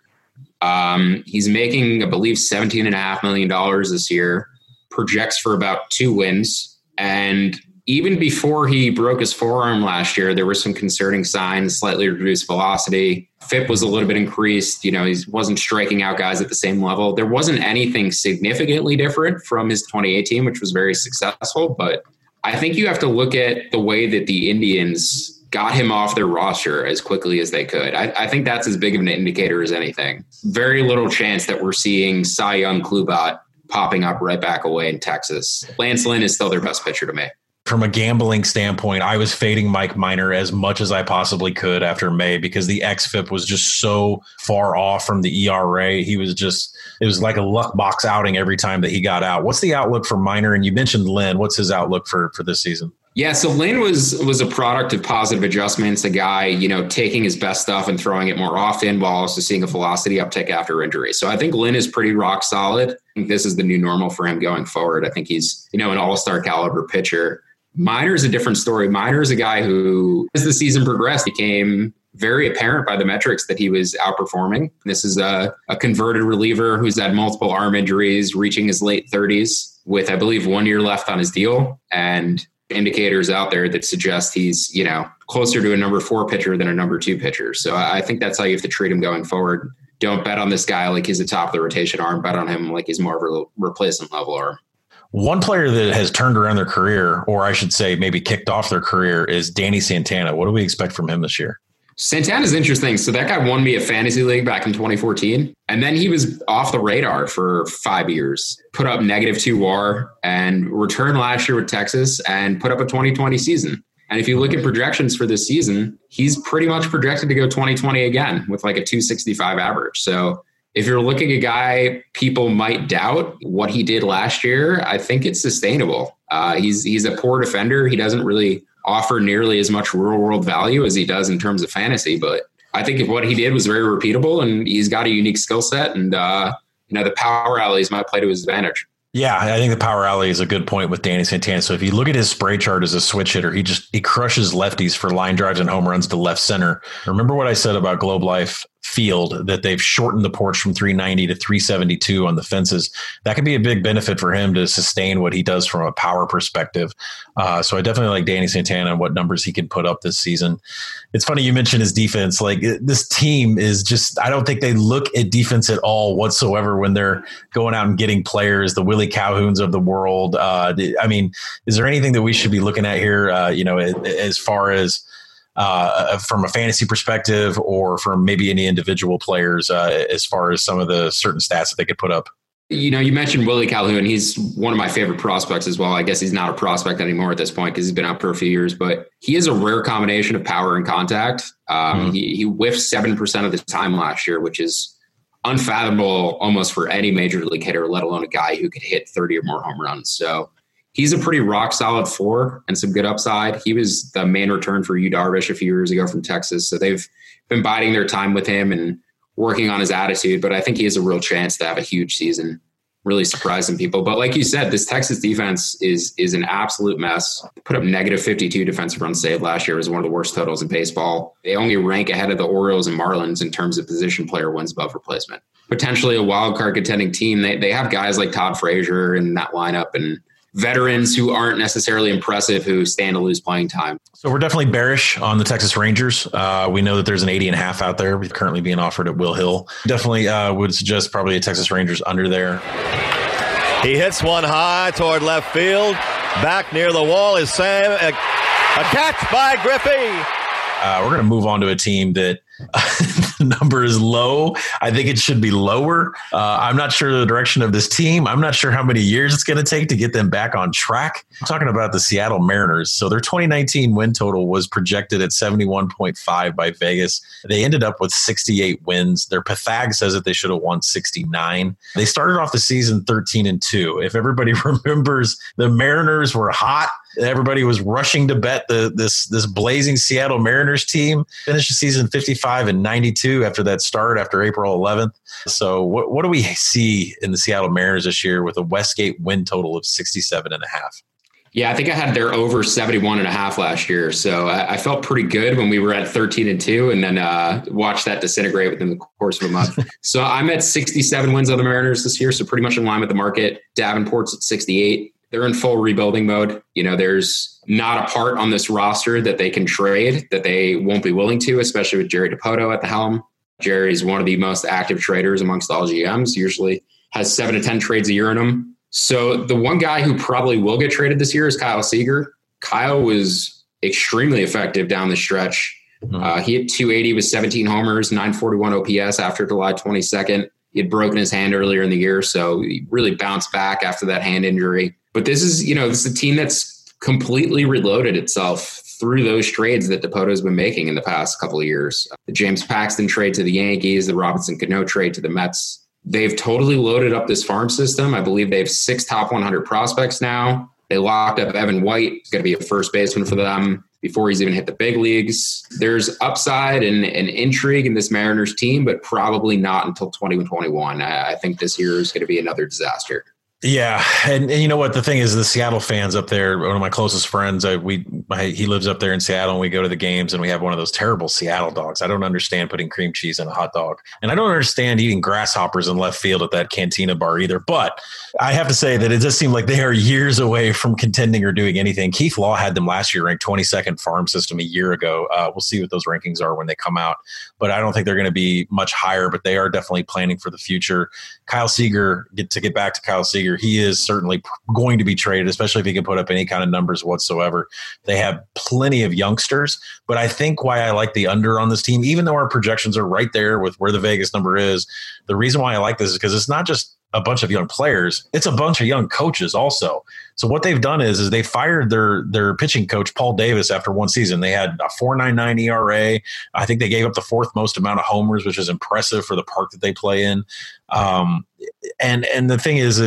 Um, he's making, I believe, seventeen and a half million dollars this year, projects for about two wins. And even before he broke his forearm last year, there were some concerning signs, slightly reduced velocity. F I P was a little bit increased. You know, he wasn't striking out guys at the same level. There wasn't anything significantly different from his twenty eighteen, which was very successful. But I think you have to look at the way that the Indians got him off their roster as quickly as they could. I, I think that's as big of an indicator as anything. Very little chance that we're seeing Cy Young Kluber popping up right back away in Texas. Lance Lynn is still their best pitcher to me. From a gambling standpoint, I was fading Mike Minor as much as I possibly could after May, because the X F I P was just so far off from the E R A. He was just, it was like a luck box outing every time that he got out. What's the outlook for Minor? And you mentioned Lynn. What's his outlook for, for this season? Yeah, so Lynn was was a product of positive adjustments, a guy, you know, taking his best stuff and throwing it more often while also seeing a velocity uptick after injury. So I think Lynn is pretty rock solid. I think this is the new normal for him going forward. I think he's, you know, an all-star caliber pitcher. Minor is a different story. Minor is a guy who, as the season progressed, became very apparent by the metrics that he was outperforming. This is a, a converted reliever who's had multiple arm injuries, reaching his late thirties with, I believe, one year left on his deal, and indicators out there that suggest he's, you know, closer to a number four pitcher than a number two pitcher. So I think that's how you have to treat him going forward. Don't bet on this guy like he's a top of the rotation arm. Bet on him like he's more of a replacement level arm. One player that has turned around their career, or I should say maybe kicked off their career, is Danny Santana. What do we expect from him this year? Santana's interesting. So that guy won me a fantasy league back in twenty fourteen. And then he was off the radar for five years, put up negative two W A R, and returned last year with Texas and put up a twenty twenty season. And if you look at projections for this season, he's pretty much projected to go twenty twenty again with like a two sixty-five average. So if you're looking at a guy people might doubt what he did last year, I think it's sustainable. Uh, he's he's a poor defender. He doesn't really offer nearly as much real world value as he does in terms of fantasy, but I think if what he did was very repeatable, and he's got a unique skill set, and uh, you know, the power alleys might play to his advantage. Yeah, I think the power alley is a good point with Danny Santana. So if you look at his spray chart as a switch hitter, he just he crushes lefties for line drives and home runs to left center. Remember what I said about Globe Life Field, that they've shortened the porch from three ninety to three seventy-two on the fences. That could be a big benefit for him to sustain what he does from a power perspective. Uh, so I definitely like Danny Santana and what numbers he can put up this season. It's funny you mentioned his defense. Like, this team is just, I don't think they look at defense at all whatsoever when they're going out and getting players, the Willie Calhouns of the world. Uh, I mean, is there anything that we should be looking at here, uh, you know, as far as uh, from a fantasy perspective, or from maybe any individual players, uh, as far as some of the certain stats that they could put up? You know, you mentioned Willie Calhoun. He's one of my favorite prospects as well. I guess he's not a prospect anymore at this point because he's been out for a few years, but he is a rare combination of power and contact. Um, mm. he, he whiffed seven percent of the time last year, which is unfathomable almost for any major league hitter, let alone a guy who could hit thirty or more home runs. So he's a pretty rock solid four and some good upside. He was the main return for Yu Darvish a few years ago from Texas. So they've been biding their time with him and working on his attitude, but I think he has a real chance to have a huge season, really surprising people. But like you said, this Texas defense is is an absolute mess. Put up negative fifty-two defensive runs saved last year. It was one of the worst totals in baseball. They only rank ahead of the Orioles and Marlins in terms of position player wins above replacement. Potentially a wild card contending team. They they have guys like Todd Frazier in that lineup and veterans who aren't necessarily impressive who stand to lose playing time. So we're definitely bearish on the Texas Rangers. Uh, we know that there's an eighty and a half out there currently being offered at Will Hill. Definitely uh, would suggest probably a Texas Rangers under there. He hits one high toward left field. Back near the wall is Sam. A, a catch by Griffey. Uh, we're going to move on to a team that the number is low. I think it should be lower. Uh, I'm not sure the direction of this team. I'm not sure how many years it's going to take to get them back on track. I'm talking about the Seattle Mariners. So their twenty nineteen win total was projected at seventy-one point five by Vegas. They ended up with sixty-eight wins. Their Pathag says that they should have won sixty-nine. They started off the season thirteen and two. If everybody remembers, the Mariners were hot. Everybody was rushing to bet the this this blazing Seattle Mariners team. Finished the season fifty-five and ninety-two after that start after April eleventh. So what what do we see in the Seattle Mariners this year with a Westgate win total of sixty-seven and a half? Yeah, I think I had their over seventy-one and a half last year. So I, I felt pretty good when we were at thirteen and two and then uh, watched that disintegrate within the course of a month. So I'm at sixty-seven wins on the Mariners this year. So pretty much in line with the market. Davenport's at sixty-eight. They're in full rebuilding mode. You know, there's not a part on this roster that they can trade that they won't be willing to, especially with Jerry Dipoto at the helm. Jerry's one of the most active traders amongst all G Ms, usually has seven to ten trades a year in him. So the one guy who probably will get traded this year is Kyle Seager. Kyle was extremely effective down the stretch. Mm-hmm. Uh, he hit two eighty with seventeen homers, nine forty-one O P S after July twenty-second. He had broken his hand earlier in the year, so he really bounced back after that hand injury. But this is, you know, this is a team that's completely reloaded itself through those trades that Dipoto's been making in the past couple of years. The James Paxton trade to the Yankees, the Robinson Cano trade to the Mets. They've totally loaded up this farm system. I believe they have six top one hundred prospects now. They locked up Evan White. He's going to be a first baseman for them before he's even hit the big leagues. There's upside and, and intrigue in this Mariners team, but probably not until twenty twenty-one. I, I think this year is going to be another disaster. Yeah, and, and you know what the thing is, the Seattle fans up there. One of my closest friends, I, we I, he lives up there in Seattle, and we go to the games, and we have one of those terrible Seattle dogs. I don't understand putting cream cheese in a hot dog, and I don't understand eating grasshoppers in left field at that Cantina bar either. But I have to say that it does seem like they are years away from contending or doing anything. Keith Law had them last year ranked twenty-second farm system a year ago. Uh, we'll see what those rankings are when they come out, but I don't think they're going to be much higher. But they are definitely planning for the future. Kyle Seager, get to get back to Kyle Seager. He is certainly going to be traded, especially if he can put up any kind of numbers whatsoever. They have plenty of youngsters, but I think why I like the under on this team, even though our projections are right there with where the Vegas number is, the reason why I like this is because it's not just a bunch of young players, it's a bunch of young coaches also. So what they've done is, is they fired their their pitching coach, Paul Davis, after one season. They had a four point nine nine E R A. I think they gave up the fourth most amount of homers, which is impressive for the park that they play in. Um, and and the thing is, is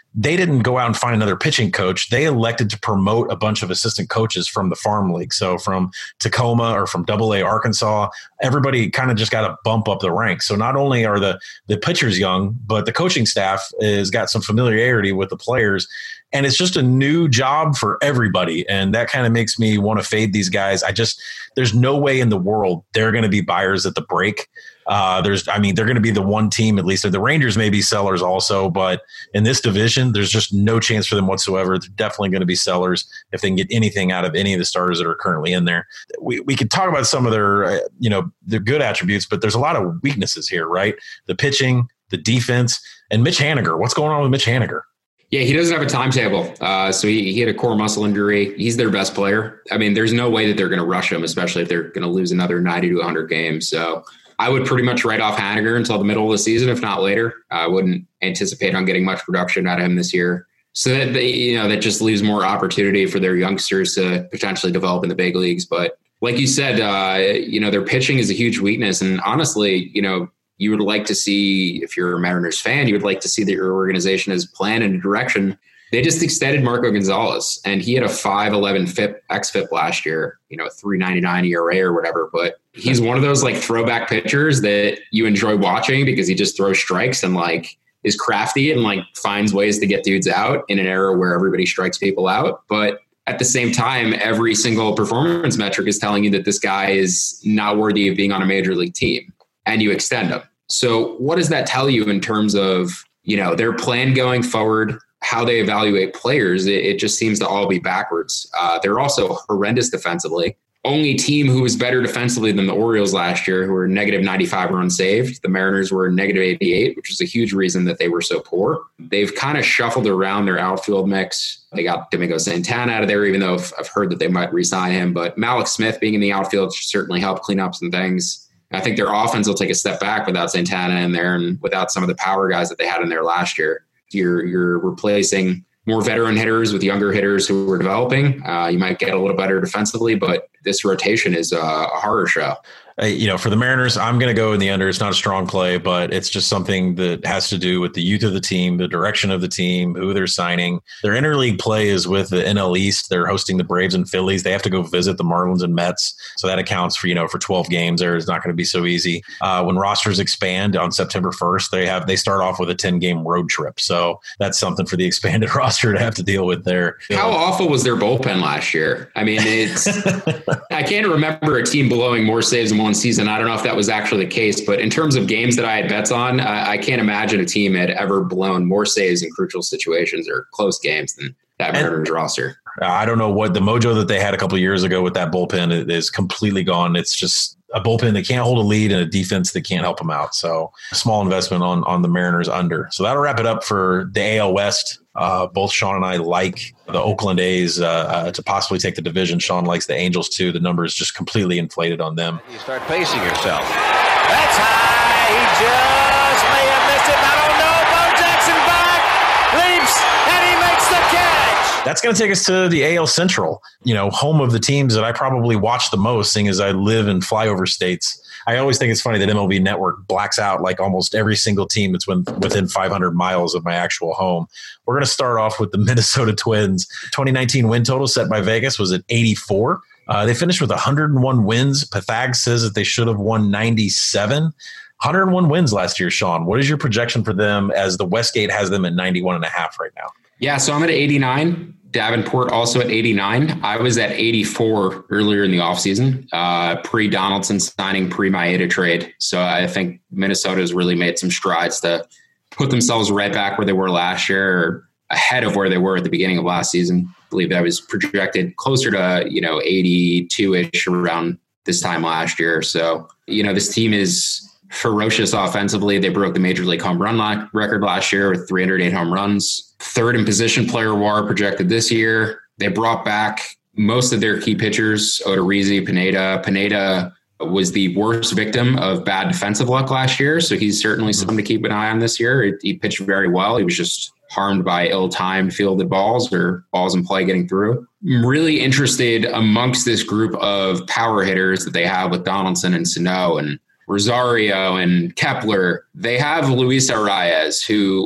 they didn't go out and find another pitching coach. They elected to promote a bunch of assistant coaches from the farm league. So from Tacoma or from Double A Arkansas, everybody kind of just got to bump up the ranks. So not only are the, the pitchers young, but the coaching staff has got some familiarity with the players. And it's just a new job for everybody. And that kind of makes me want to fade these guys. I just, there's no way in the world they're going to be buyers at the break. Uh, there's, I mean, they're going to be the one team, at least. The Rangers may be sellers also, but in this division, there's just no chance for them whatsoever. They're definitely going to be sellers if they can get anything out of any of the starters that are currently in there. We we could talk about some of their, uh, you know, their good attributes, but there's a lot of weaknesses here, right? The pitching, the defense, and Mitch Haniger. What's going on with Mitch Haniger? Yeah, he doesn't have a timetable. Uh, so he, he had a core muscle injury. He's their best player. I mean, there's no way that they're going to rush him, especially if they're going to lose another ninety to one hundred games. So I would pretty much write off Haniger until the middle of the season, if not later. I wouldn't anticipate on getting much production out of him this year. So that they, you know, that just leaves more opportunity for their youngsters to potentially develop in the big leagues. But like you said, uh, you know, their pitching is a huge weakness. And honestly, you know, you would like to see, if you're a Mariners fan, you would like to see that your organization has planned in a direction. They just extended Marco Gonzalez, and he had a five eleven F I P, X F I P last year, you know, three ninety-nine E R A or whatever. But he's one of those like throwback pitchers that you enjoy watching because he just throws strikes and like is crafty and like finds ways to get dudes out in an era where everybody strikes people out. But at the same time, every single performance metric is telling you that this guy is not worthy of being on a major league team, and you extend him. So what does that tell you in terms of, you know, their plan going forward, how they evaluate players? It, it just seems to all be backwards. Uh, they're also horrendous defensively. Only team who was better defensively than the Orioles last year, who were negative ninety-five runs saved. The Mariners were negative eighty-eight, which is a huge reason that they were so poor. They've kind of shuffled around their outfield mix. They got Domingo Santana out of there, even though I've heard that they might re-sign him. But Malik Smith being in the outfield certainly helped clean up some things. I think their offense will take a step back without Santana in there and without some of the power guys that they had in there last year. You're you're replacing more veteran hitters with younger hitters who were developing. Uh, you might get a little better defensively, but this rotation is a, a horror show. Uh, you know, for the Mariners, I'm going to go in the under. It's not a strong play, but it's just something that has to do with the youth of the team, the direction of the team, who they're signing. Their interleague play is with the N L East. They're hosting the Braves and Phillies. They have to go visit the Marlins and Mets. So that accounts for, you know, for twelve games there. It's not going to be so easy. Uh, when rosters expand on September first, they have, they start off with a ten game road trip. So that's something for the expanded roster to have to deal with there. How awful was their bullpen last year? I mean, it's, I can't remember a team blowing more saves in one season. I don't know if that was actually the case, but in terms of games that I had bets on, I, I can't imagine a team had ever blown more saves in crucial situations or close games than that Mariners and, roster. I don't know what the mojo that they had a couple of years ago with that bullpen is completely gone. It's just a bullpen that can't hold a lead and a defense that can't help them out. So a small investment on, on the Mariners under. So that'll wrap it up for the A L West. Uh, both Sean and I like the Oakland A's uh, uh, to possibly take the division. Sean likes the Angels too. The number is just completely inflated on them. You start pacing yourself. That's high. He just may have missed it. I don't know. Bo Jackson back, leaps, and he makes the catch. That's going to take us to the A L Central, you know, home of the teams that I probably watch the most, seeing as I live in flyover states. I always think it's funny that M L B Network blacks out like almost every single team that's within five hundred miles of my actual home. We're going to start off with the Minnesota Twins. twenty nineteen win total set by Vegas was at eighty-four. Uh, they finished with one hundred one wins. Pathag says that they should have won ninety-seven. one hundred one wins last year, Sean. What is your projection for them as the Westgate has them at ninety-one and a half right now? Yeah, so I'm at eighty-nine. Davenport also at eighty-nine. I was at eighty-four earlier in the offseason, uh, pre-Donaldson signing, pre-Maeda trade. So I think Minnesota has really made some strides to put themselves right back where they were last year, or ahead of where they were at the beginning of last season. I believe that was projected closer to, you know, eighty-two-ish around this time last year. So, you know, this team is ferocious offensively. They broke the major league home run record last year with three hundred eight home runs. Third in position player W A R projected this year. They brought back most of their key pitchers, Odorizzi, Pineda. Pineda was the worst victim of bad defensive luck last year, so he's certainly something to keep an eye on this year. He pitched very well. He was just harmed by ill-timed fielded balls or balls in play getting through. I'm really interested amongst this group of power hitters that they have with Donaldson and Sano and Rosario and Kepler. They have Luis Arraez, who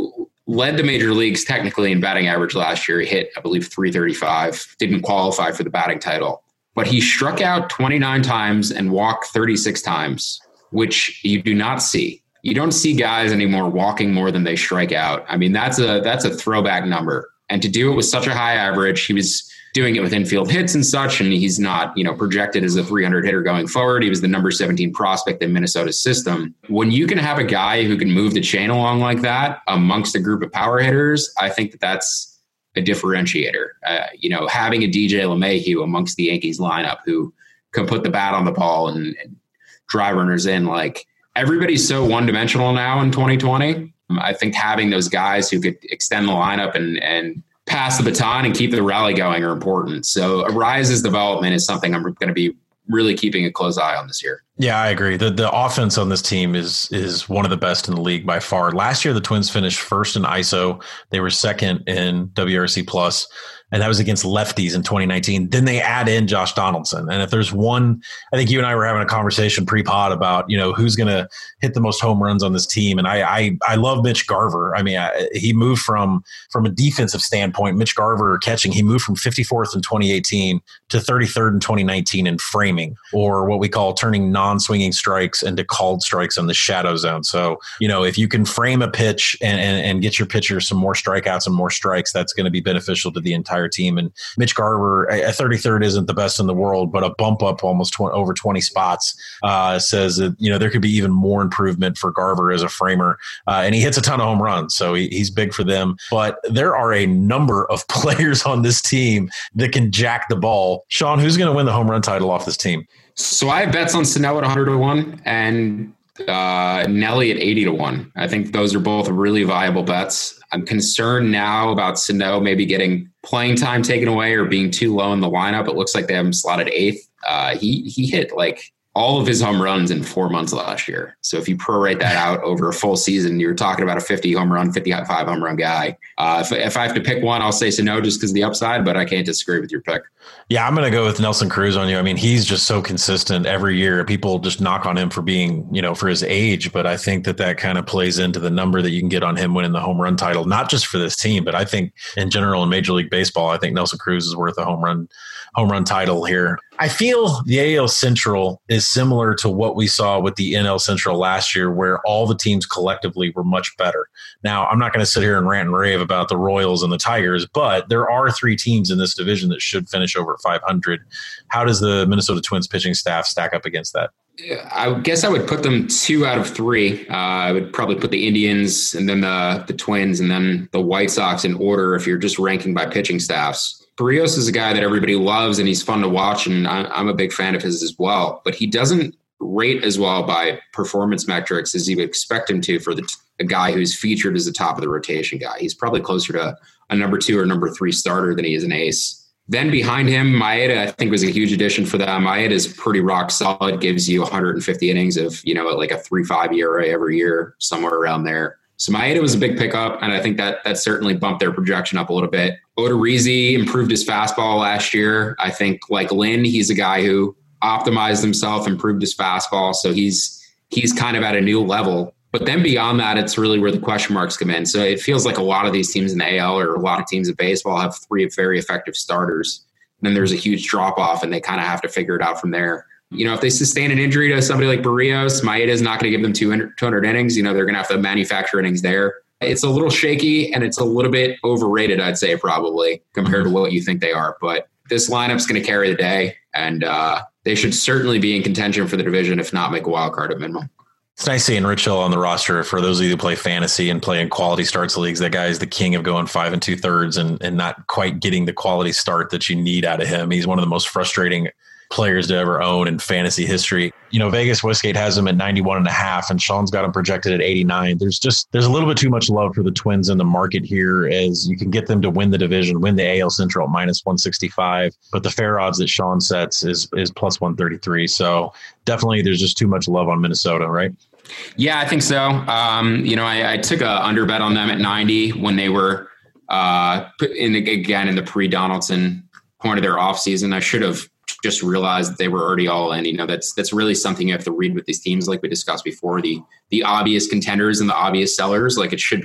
led the major leagues technically in batting average last year. He hit, I believe, three thirty-five, didn't qualify for the batting title. But he struck out twenty-nine times and walked thirty-six times, which you do not see. You don't see guys anymore walking more than they strike out. I mean, that's a that's a throwback number. And to do it with such a high average, he was doing it with infield hits and such, and he's not, you know, projected as a three hundred hitter going forward. He was the number seventeen prospect in Minnesota's system. When you can have a guy who can move the chain along like that amongst a group of power hitters, I think that that's a differentiator. Uh, you know, having a D J LeMahieu amongst the Yankees lineup who can put the bat on the ball and, and drive runners in, like everybody's so one-dimensional now in twenty twenty. I think having those guys who could extend the lineup and, and pass the baton and keep the rally going are important. So Ariza's development is something I'm going to be really keeping a close eye on this year. Yeah, I agree. The the offense on this team is is one of the best in the league by far. Last year, the Twins finished first in I S O. They were second in W R C plus, and that was against lefties in twenty nineteen. Then they add in Josh Donaldson. And if there's one, I think you and I were having a conversation pre-pod about, you know, who's going to hit the most home runs on this team. And I I, I love Mitch Garver. I mean, I, he moved from, from a defensive standpoint, Mitch Garver catching, he moved from fifty-fourth in twenty eighteen to thirty-third in twenty nineteen in framing, or what we call turning non non-swinging strikes into called strikes on the shadow zone. So, you know, if you can frame a pitch and, and, and get your pitcher some more strikeouts and more strikes, that's going to be beneficial to the entire team. And Mitch Garver, a thirty-third isn't the best in the world, but a bump up almost twenty, over twenty spots uh, says that, you know, there could be even more improvement for Garver as a framer. Uh, and he hits a ton of home runs, so he, he's big for them. But there are a number of players on this team that can jack the ball. Sean, who's going to win the home run title off this team? So I have bets on Sano at one hundred to one and uh, Nelly at eighty to one. I think those are both really viable bets. I'm concerned now about Sano maybe getting playing time taken away or being too low in the lineup. It looks like they have him slotted eighth. Uh, he he hit like all of his home runs in four months last year. So if you prorate that out over a full season, you're talking about a fifty home run, fifty-five home run guy. Uh, if, if I have to pick one, I'll say Sano just because of the upside, but I can't disagree with your pick. Yeah, I'm going to go with Nelson Cruz on you. I mean, he's just so consistent every year. People just knock on him for being, you know, for his age, but I think that that kind of plays into the number that you can get on him winning the home run title, not just for this team, but I think in general in Major League Baseball, I think Nelson Cruz is worth a home run home run title here. I feel the A L Central is similar to what we saw with the N L Central last year, where all the teams collectively were much better. Now, I'm not going to sit here and rant and rave about the Royals and the Tigers, but there are three teams in this division that should finish over five hundred. How does the Minnesota Twins pitching staff stack up against that? I guess I would put them two out of three. Uh, I would probably put the Indians and then the, the Twins and then the White Sox in order if you're just ranking by pitching staffs. Barrios is a guy that everybody loves and he's fun to watch, and I'm a big fan of his as well. But he doesn't rate as well by performance metrics as you would expect him to for the, a guy who's featured as the top of the rotation guy. He's probably closer to a number two or number three starter than he is an ace. Then behind him, Maeda, I think, was a huge addition for them. Maeda is pretty rock solid, gives you one hundred fifty innings of, you know, like a three point five E R A every year, somewhere around there. So Maeda was a big pickup, and I think that that certainly bumped their projection up a little bit. Odorizzi improved his fastball last year. I think, like Lynn, he's a guy who optimized himself, improved his fastball, so he's he's kind of at a new level. But then beyond that, it's really where the question marks come in. So it feels like a lot of these teams in the A L or a lot of teams in baseball have three very effective starters. And then there's a huge drop-off, and they kind of have to figure it out from there. You know, if they sustain an injury to somebody like Barrios, Maeda is not going to give them two hundred innings. You know, they're going to have to manufacture innings there. It's a little shaky, and it's a little bit overrated, I'd say, probably, compared to what you think they are. But this lineup's going to carry the day, and uh, they should certainly be in contention for the division, if not make a wild card at minimum. It's nice seeing Rich Hill on the roster. For those of you who play fantasy and play in quality starts leagues, that guy is the king of going five and two thirds and, and not quite getting the quality start that you need out of him. He's one of the most frustrating players to ever own in fantasy history. You know, Vegas Westgate has him at ninety-one and a half, and Sean's got him projected at eighty-nine. There's just, there's a little bit too much love for the Twins in the market here, as you can get them to win the division, win the A L Central at minus one sixty-five. But the fair odds that Sean sets is, is plus one thirty-three. So definitely there's just too much love on Minnesota, right? Yeah, I think so. Um, you know, I, I took a under bet on them at ninety when they were uh, in the, again, in the pre-Donaldson point of their offseason. I should have just realized that they were already all in. You know, that's that's really something you have to read with these teams, like we discussed before. The the obvious contenders and the obvious sellers, like it should be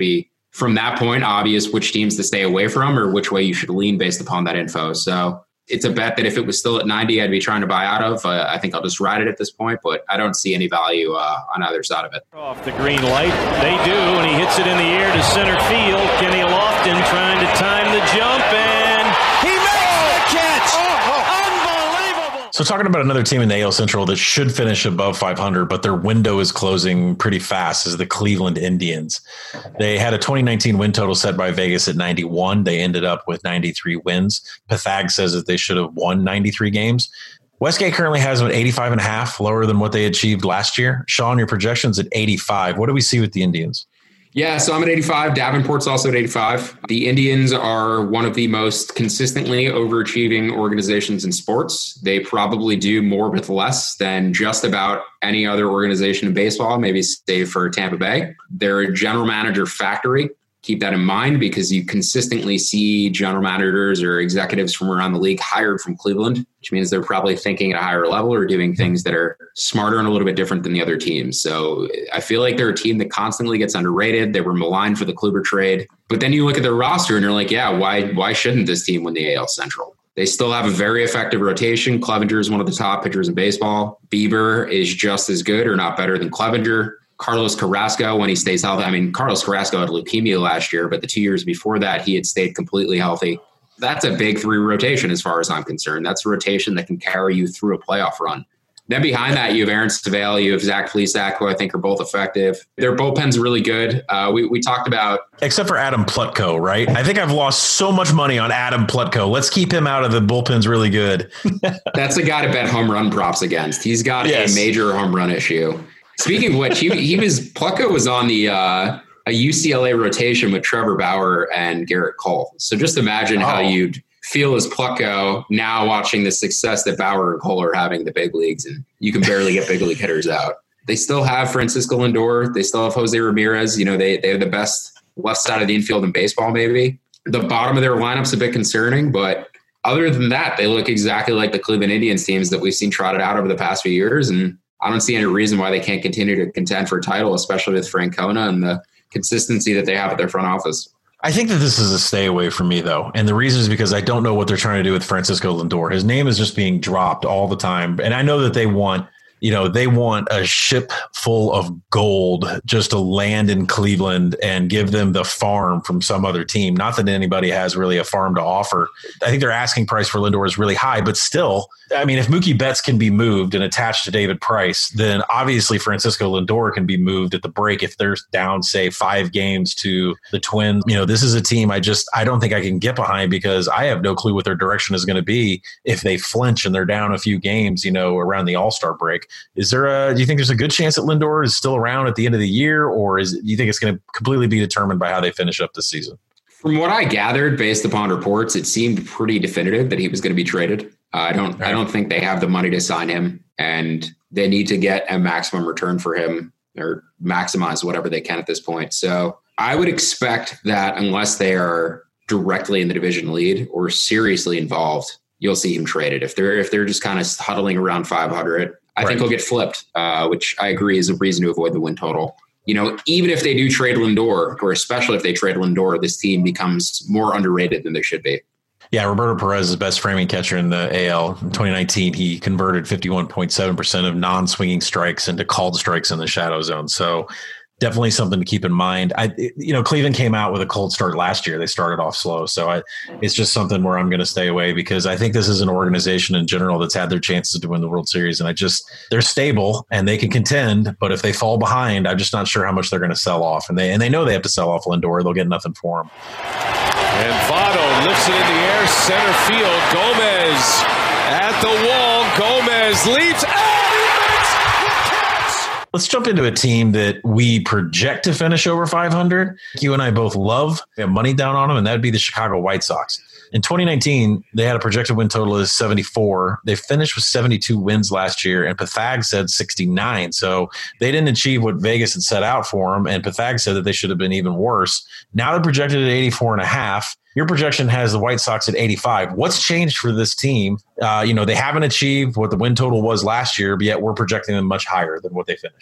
from that point obvious which teams to stay away from or which way you should lean based upon that info. So it's a bet that if it was still at ninety, I'd be trying to buy out of. Uh, I think I'll just ride it at this point, but I don't see any value uh, on either side of it. Off the green light, they do, and he hits it in the air to center field. Kenny Lofton trying to time the jump, and he makes the catch. Unbelievable. So talking about another team in the A L Central that should finish above five hundred, but their window is closing pretty fast, is the Cleveland Indians. They had a twenty nineteen win total set by Vegas at ninety-one. They ended up with ninety-three wins. Pathag says that they should have won ninety-three games. Westgate currently has them at eighty-five and a half, lower than what they achieved last year. Sean, your projection's at eighty-five. What do we see with the Indians? Yeah, so I'm at eighty-five. Davenport's also at eighty-five. The Indians are one of the most consistently overachieving organizations in sports. They probably do more with less than just about any other organization in baseball, maybe save for Tampa Bay. They're a general manager factory. Keep that in mind because you consistently see general managers or executives from around the league hired from Cleveland, which means they're probably thinking at a higher level or doing things that are smarter and a little bit different than the other teams. So I feel like they're a team that constantly gets underrated. They were maligned for the Kluber trade. But then you look at their roster and you're like, yeah, why, why shouldn't this team win the A L Central? They still have a very effective rotation. Clevenger is one of the top pitchers in baseball. Bieber is just as good or not better than Clevenger. Carlos Carrasco, when he stays healthy. I mean, Carlos Carrasco had leukemia last year, but the two years before that, he had stayed completely healthy. That's a big three rotation as far as I'm concerned. That's a rotation that can carry you through a playoff run. Then behind that, you have Aaron Savale, you have Zach Plesac, who I think are both effective. Their bullpen's really good. Uh, we, we talked about... Except for Adam Plutko, right? I think I've lost so much money on Adam Plutko. Let's keep him out of the bullpen's really good. That's a guy to bet home run props against. He's got yes. a major home run issue. Speaking of which, he, he was Plutko was on the uh, a U C L A rotation with Trevor Bauer and Garrett Cole. So just imagine oh. how you'd feel as Plutko now watching the success that Bauer and Cole are having in the big leagues, and you can barely get big league hitters out. They still have Francisco Lindor. They still have Jose Ramirez. You know, they they have the best left side of the infield in baseball. Maybe the bottom of their lineup's a bit concerning, but other than that, they look exactly like the Cleveland Indians teams that we've seen trotted out over the past few years, and I don't see any reason why they can't continue to contend for a title, especially with Francona and the consistency that they have at their front office. I think that this is a stay away for me, though. And the reason is because I don't know what they're trying to do with Francisco Lindor. His name is just being dropped all the time. And I know that they want, you know, they want a ship full of gold just to land in Cleveland and give them the farm from some other team. Not that anybody has really a farm to offer. I think their asking price for Lindor is really high, but still, I mean, if Mookie Betts can be moved and attached to David Price, then obviously Francisco Lindor can be moved at the break if they're down, say, five games to the Twins. You know, this is a team I just, I don't think I can get behind because I have no clue what their direction is going to be if they flinch and they're down a few games, you know, around the All-Star break. Is there a, do you think there's a good chance that Lindor is still around at the end of the year, or is do you think it's going to completely be determined by how they finish up this season? From what I gathered, based upon reports, it seemed pretty definitive that he was going to be traded. Uh, I don't, right. I don't think they have the money to sign him, and they need to get a maximum return for him or maximize whatever they can at this point. So I would expect that unless they are directly in the division lead or seriously involved, you'll see him traded. If they're if they're just kind of huddling around five hundred, I right. think he'll get flipped, uh, which I agree is a reason to avoid the win total. You know, even if they do trade Lindor, or especially if they trade Lindor, this team becomes more underrated than they should be. Yeah, Roberto Perez is the best framing catcher in the A L. In twenty nineteen, he converted fifty-one point seven percent of non-swinging strikes into called strikes in the shadow zone. So definitely something to keep in mind. I, you know, Cleveland came out with a cold start last year. They started off slow. So I, it's just something where I'm going to stay away because I think this is an organization in general that's had their chances to win the World Series. And I just, they're stable and they can contend, but if they fall behind, I'm just not sure how much they're going to sell off. And they, and they know they have to sell off Lindor. They'll get nothing for him. And Votto lifts it in the air, center field. Gomez at the wall. Gomez leaps. Let's jump into a team that we project to finish over five hundred. You and I both love. We have money down on them, and that would be the Chicago White Sox. In twenty nineteen, they had a projected win total of seventy-four. They finished with seventy-two wins last year, and Pathag said sixty-nine. So they didn't achieve what Vegas had set out for them, and Pathag said that they should have been even worse. Now they're projected at eighty-four and a half. Your projection has the White Sox at eighty-five. What's changed for this team? Uh, you know, they haven't achieved what the win total was last year, but yet we're projecting them much higher than what they finished.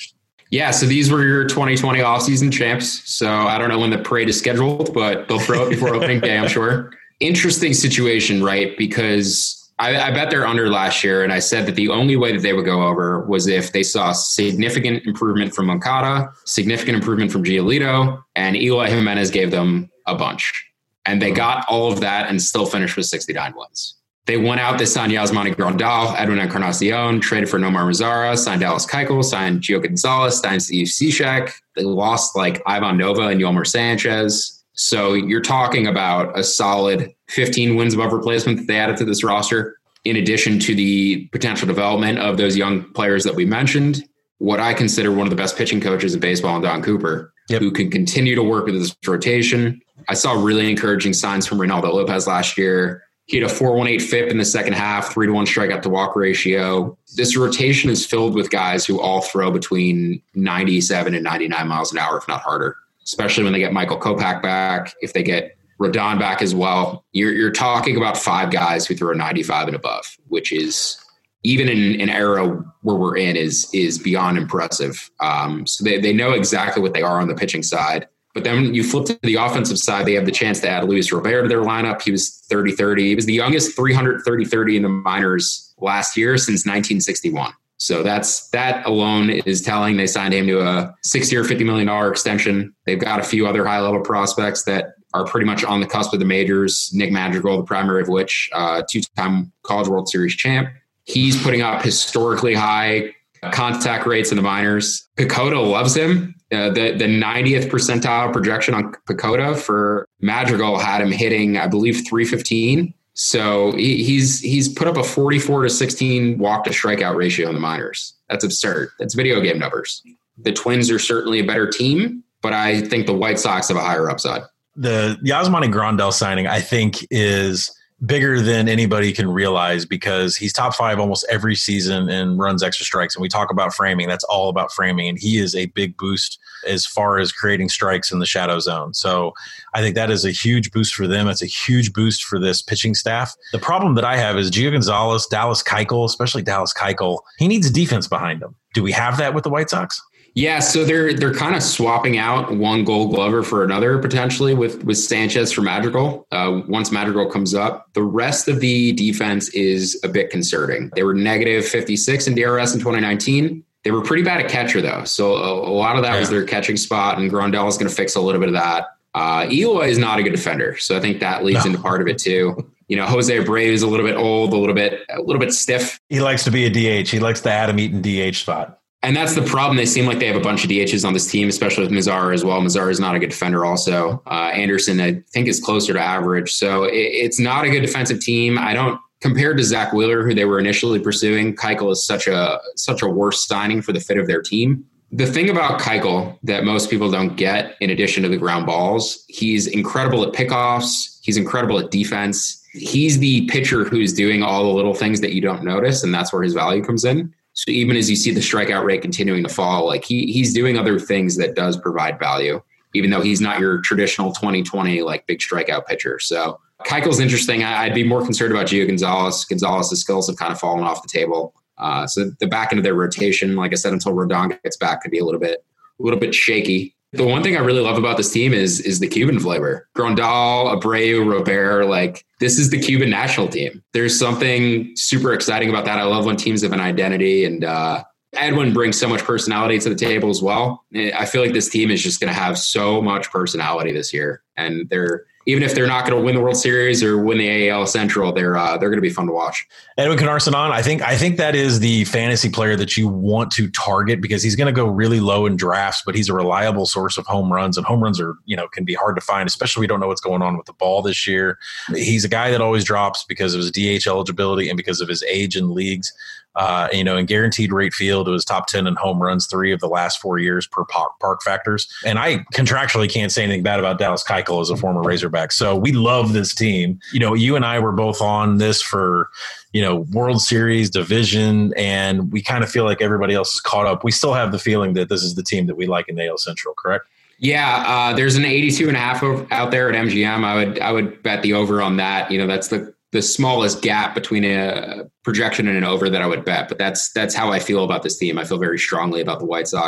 Yeah, so these were your twenty twenty offseason champs. So I don't know when the parade is scheduled, but they'll throw it before opening day, I'm sure. Interesting situation, right? Because I, I bet they're under last year, and I said that the only way that they would go over was if they saw significant improvement from Moncada, significant improvement from Giolito, and Eloy Jimenez gave them a bunch. And they got all of that and still finished with sixty-nine wins. They went out, they signed Yasmani Grandal, Edwin Encarnacion, traded for Nomar Mazara, signed Dallas Keuchel, signed Gio Gonzalez, signed Steve Cishek. They lost like Ivan Nova and Yolmer Sanchez. So you're talking about a solid fifteen wins above replacement that they added to this roster, in addition to the potential development of those young players that we mentioned. What I consider one of the best pitching coaches in baseball, in Don Cooper, yep. who can continue to work with this rotation. I saw really encouraging signs from Reynaldo Lopez last year. He had a four point one eight F I P in the second half, three to one strikeout to walk ratio. This rotation is filled with guys who all throw between ninety-seven and ninety-nine miles an hour, if not harder, especially when they get Michael Kopech back. If they get Rodon back as well, you're, you're talking about five guys who throw ninety-five and above, which is, even in an era where we're in, is, is beyond impressive. Um, so they, they know exactly what they are on the pitching side. But then you flip to the offensive side, they have the chance to add Luis Robert to their lineup. He was thirty thirty. He was the youngest three hundred thirty thirty in the minors last year since nineteen sixty-one. So that's that alone is telling. They signed him to a six-year, fifty million dollars extension. They've got a few other high-level prospects that are pretty much on the cusp of the majors. Nick Madrigal, the primary of which, uh, two-time College World Series champ. He's putting up historically high contact rates in the minors. Pecota loves him. Uh, the, the ninetieth percentile projection on Pecota for Madrigal had him hitting, I believe, three fifteen. So he, he's he's put up a forty-four to sixteen walk to strikeout ratio in the minors. That's absurd. That's video game numbers. The Twins are certainly a better team, but I think the White Sox have a higher upside. The Yasmani Grandal signing, I think, is bigger than anybody can realize because he's top five almost every season and runs extra strikes. And we talk about framing. That's all about framing. And he is a big boost as far as creating strikes in the shadow zone. So I think that is a huge boost for them. It's a huge boost for this pitching staff. The problem that I have is Gio Gonzalez, Dallas Keuchel, especially Dallas Keuchel, he needs defense behind him. Do we have that with the White Sox? Yeah, so they're they're kind of swapping out one Gold Glover for another potentially with, with Sanchez for Madrigal. Uh, once Madrigal comes up, the rest of the defense is a bit concerning. They were negative fifty-six in D R S in twenty nineteen. They were pretty bad at catcher, though. So a, a lot of that yeah. was their catching spot, and Grandal is going to fix a little bit of that. Uh, Eloy is not a good defender, so I think that leads no. into part of it, too. You know, Jose Abreu is a little bit old, a little bit a little bit stiff. He likes to be a D H. He likes the Adam Eaton D H spot. And that's the problem. They seem like they have a bunch of D Hs on this team, especially with Mazara as well. Mazara is not a good defender also. Uh, Anderson, I think, is closer to average. So it, it's not a good defensive team. I don't, compared to Zach Wheeler, who they were initially pursuing, Keuchel is such a such a worse signing for the fit of their team. The thing about Keuchel that most people don't get, in addition to the ground balls, he's incredible at pickoffs. He's incredible at defense. He's the pitcher who's doing all the little things that you don't notice, and that's where his value comes in. So even as you see the strikeout rate continuing to fall, like he he's doing other things that does provide value, even though he's not your traditional twenty twenty like big strikeout pitcher. So Keuchel's interesting. I, I'd be more concerned about Gio Gonzalez. Gonzalez's skills have kind of fallen off the table. Uh, so the back end of their rotation, like I said, until Rodon gets back, could be a little bit a little bit shaky. The one thing I really love about this team is is the Cuban flavor. Grandal, Abreu, Robert, like this is the Cuban national team. There's something super exciting about that. I love when teams have an identity, and uh, Edwin brings so much personality to the table as well. I feel like this team is just going to have so much personality this year, and they're even if they're not going to win the World Series or win the A A L Central, they're uh, they're going to be fun to watch. Edwin Encarnacion, I think I think that is the fantasy player that you want to target because he's going to go really low in drafts, but he's a reliable source of home runs, and home runs are you know can be hard to find, especially we don't know what's going on with the ball this year. He's a guy that always drops because of his D H eligibility and because of his age in leagues. Uh, you know, in guaranteed rate field, it was top ten in home runs three of the last four years per park, park factors. And I contractually can't say anything bad about Dallas Keuchel as a former Razorback. So we love this team. You know, you and I were both on this for, you know, World Series, division, and we kind of feel like everybody else is caught up. We still have the feeling that this is the team that we like in the A L Central, correct? Yeah, uh, there's an eighty-two and a half out there at M G M. I would I would bet the over on that. You know, that's the the smallest gap between a projection and an over that I would bet. But that's that's how I feel about this team. I feel very strongly about the White Sox.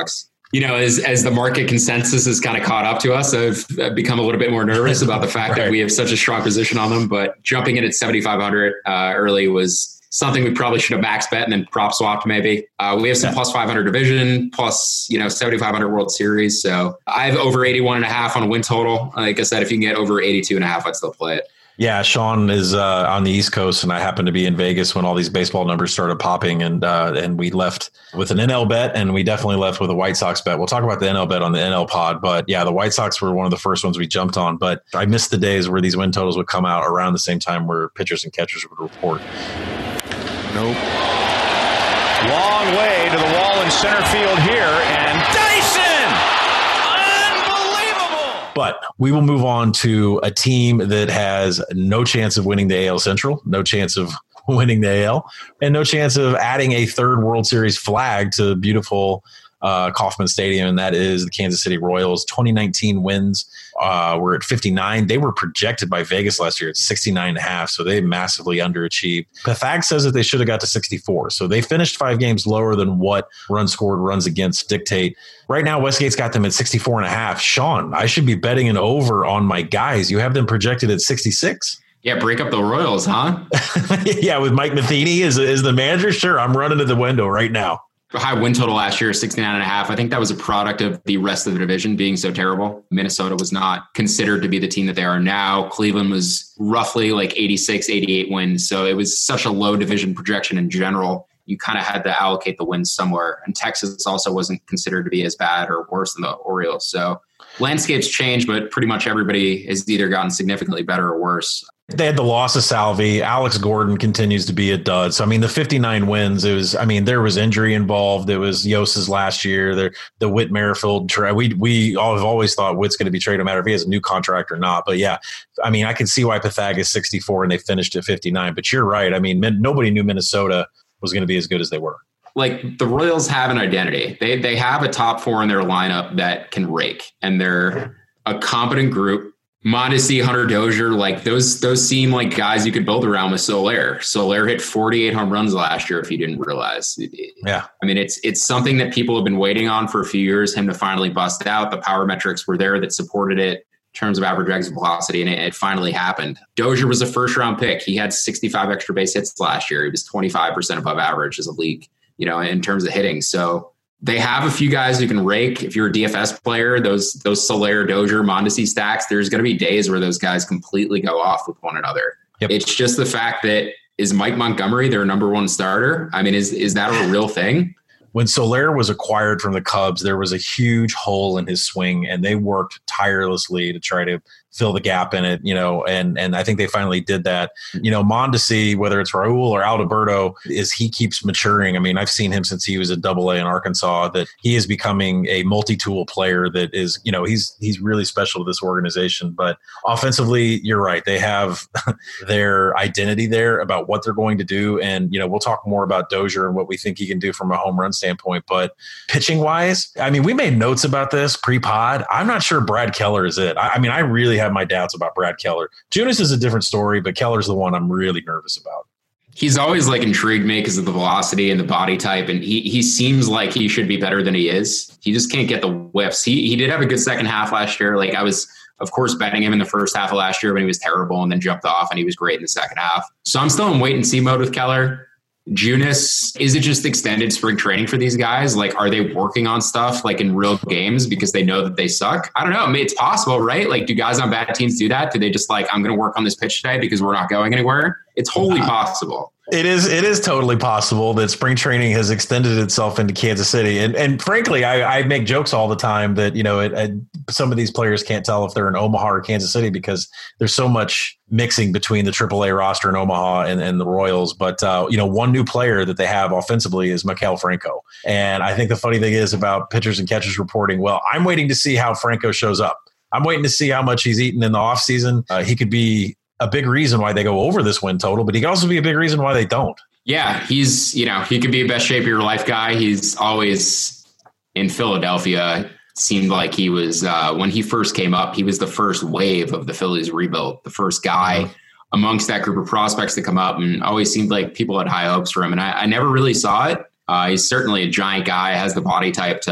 You know, as as the market consensus has kind of caught up to us, I've, I've become a little bit more nervous about the fact right. that we have such a strong position on them. But jumping in at seventy-five hundred uh, early was something we probably should have max bet and then prop swapped maybe. Uh, we have some yeah. plus five hundred division, plus, you know, seventy-five hundred World Series. So I have over eighty-one and a half on a win total. Like I said, if you can get over eighty-two and a half, I'd still play it. Yeah, Sean is uh, on the East Coast, and I happened to be in Vegas when all these baseball numbers started popping, and uh, and we left with an N L bet, and we definitely left with a White Sox bet. We'll talk about the N L bet on the N L pod, but yeah, the White Sox were one of the first ones we jumped on, but I missed the days where these win totals would come out around the same time where pitchers and catchers would report. Nope. Long way to the wall in center field here, and Dyson! But we will move on to a team that has no chance of winning the A L Central, no chance of winning the A L, and no chance of adding a third World Series flag to beautiful uh, Kauffman Stadium, and that is the Kansas City Royals. twenty nineteen wins uh, were at fifty-nine. They were projected by Vegas last year at sixty-nine and a half, so they massively underachieved. Pathag says that they should have got to sixty-four, so they finished five games lower than what runs scored, runs against dictate. Right now, Westgate's got them at sixty-four and a half. Sean, I should be betting an over on my guys. You have them projected at sixty-six. Yeah, break up the Royals, huh? Yeah, with Mike Matheny as, as the manager, sure, I'm running to the window right now. High win total last year, sixty-nine and a half. I think that was a product of the rest of the division being so terrible. Minnesota was not considered to be the team that they are now. Cleveland was roughly like eighty-six, eighty-eight wins. So it was such a low division projection in general. You kind of had to allocate the wins somewhere. And Texas also wasn't considered to be as bad or worse than the Orioles. So landscapes changed, but pretty much everybody has either gotten significantly better or worse. They had the loss of Salvi. Alex Gordon continues to be a dud. So, I mean, the fifty-nine wins, it was, I mean, there was injury involved. It was Yosa's last year. The, the Whit Merrifield trade. We, we all have always thought Whit's going to be traded no matter if he has a new contract or not. But yeah, I mean, I can see why Pathag is sixty-four and they finished at fifty-nine. But you're right. I mean, nobody knew Minnesota was going to be as good as they were. Like the Royals have an identity. They they have a top four in their lineup that can rake, and they're a competent group. Mondesi, Hunter Dozier, like those those seem like guys you could build around with Soler. Soler hit forty-eight home runs last year, if you didn't realize. Yeah. I mean, it's it's something that people have been waiting on for a few years, him to finally bust out. The power metrics were there that supported it in terms of average exit velocity, and it, it finally happened. Dozier was a first-round pick. He had sixty-five extra base hits last year. He was twenty-five percent above average as a league, you know, in terms of hitting. So they have a few guys who can rake. If you're a D F S player, those those Soler, Dozier, Mondesi stacks, there's going to be days where those guys completely go off with one another. Yep. It's just the fact that, is Mike Montgomery their number one starter? I mean, is is that a real thing? When Soler was acquired from the Cubs, there was a huge hole in his swing, and they worked tirelessly to try to fill the gap in it, you know, and and I think they finally did that. You know, Mondesi, whether it's Raul or Alberto, is he keeps maturing. I mean, I've seen him since he was at Double A in Arkansas, that he is becoming a multi-tool player that is, you know, he's he's really special to this organization. But offensively, you're right. They have their identity there about what they're going to do. And, you know, we'll talk more about Dozier and what we think he can do from a home run standpoint. But pitching-wise, I mean, we made notes about this pre-pod. I'm not sure Brad Keller is it. I, I mean, I really have my doubts about Brad Keller. Junis is a different story, but Keller's the one I'm really nervous about. He's always like intrigued me because of the velocity and the body type, and he he seems like he should be better than he is. He just can't get the whiffs. He he did have a good second half last year. Like I was, of course, betting him in the first half of last year when he was terrible, and then jumped off, and he was great in the second half. So I'm still in wait and see mode with Keller. Junis, is it just extended spring training for these guys? Like, are they working on stuff like in real games because they know that they suck? I don't know. I mean, it's possible, right? Like, do guys on bad teams do that? Do they just like, I'm going to work on this pitch today because we're not going anywhere? It's wholly possible. It is it is totally possible that spring training has extended itself into Kansas City. And and frankly, I, I make jokes all the time that, you know, it, it, some of these players can't tell if they're in Omaha or Kansas City because there's so much mixing between the triple A roster in Omaha and, and the Royals. But, uh, you know, one new player that they have offensively is Maikel Franco. And I think the funny thing is about pitchers and catchers reporting, well, I'm waiting to see how Franco shows up. I'm waiting to see how much he's eaten in the offseason. Uh, he could be a big reason why they go over this win total, but he can also be a big reason why they don't. Yeah, he's, you know, he could be a best shape of your life guy. He's always in Philadelphia. Seemed like he was, uh, when he first came up, he was the first wave of the Phillies rebuild, the first guy mm-hmm. amongst that group of prospects to come up, and always seemed like people had high hopes for him. And I, I never really saw it. Uh, he's certainly a giant guy, has the body type to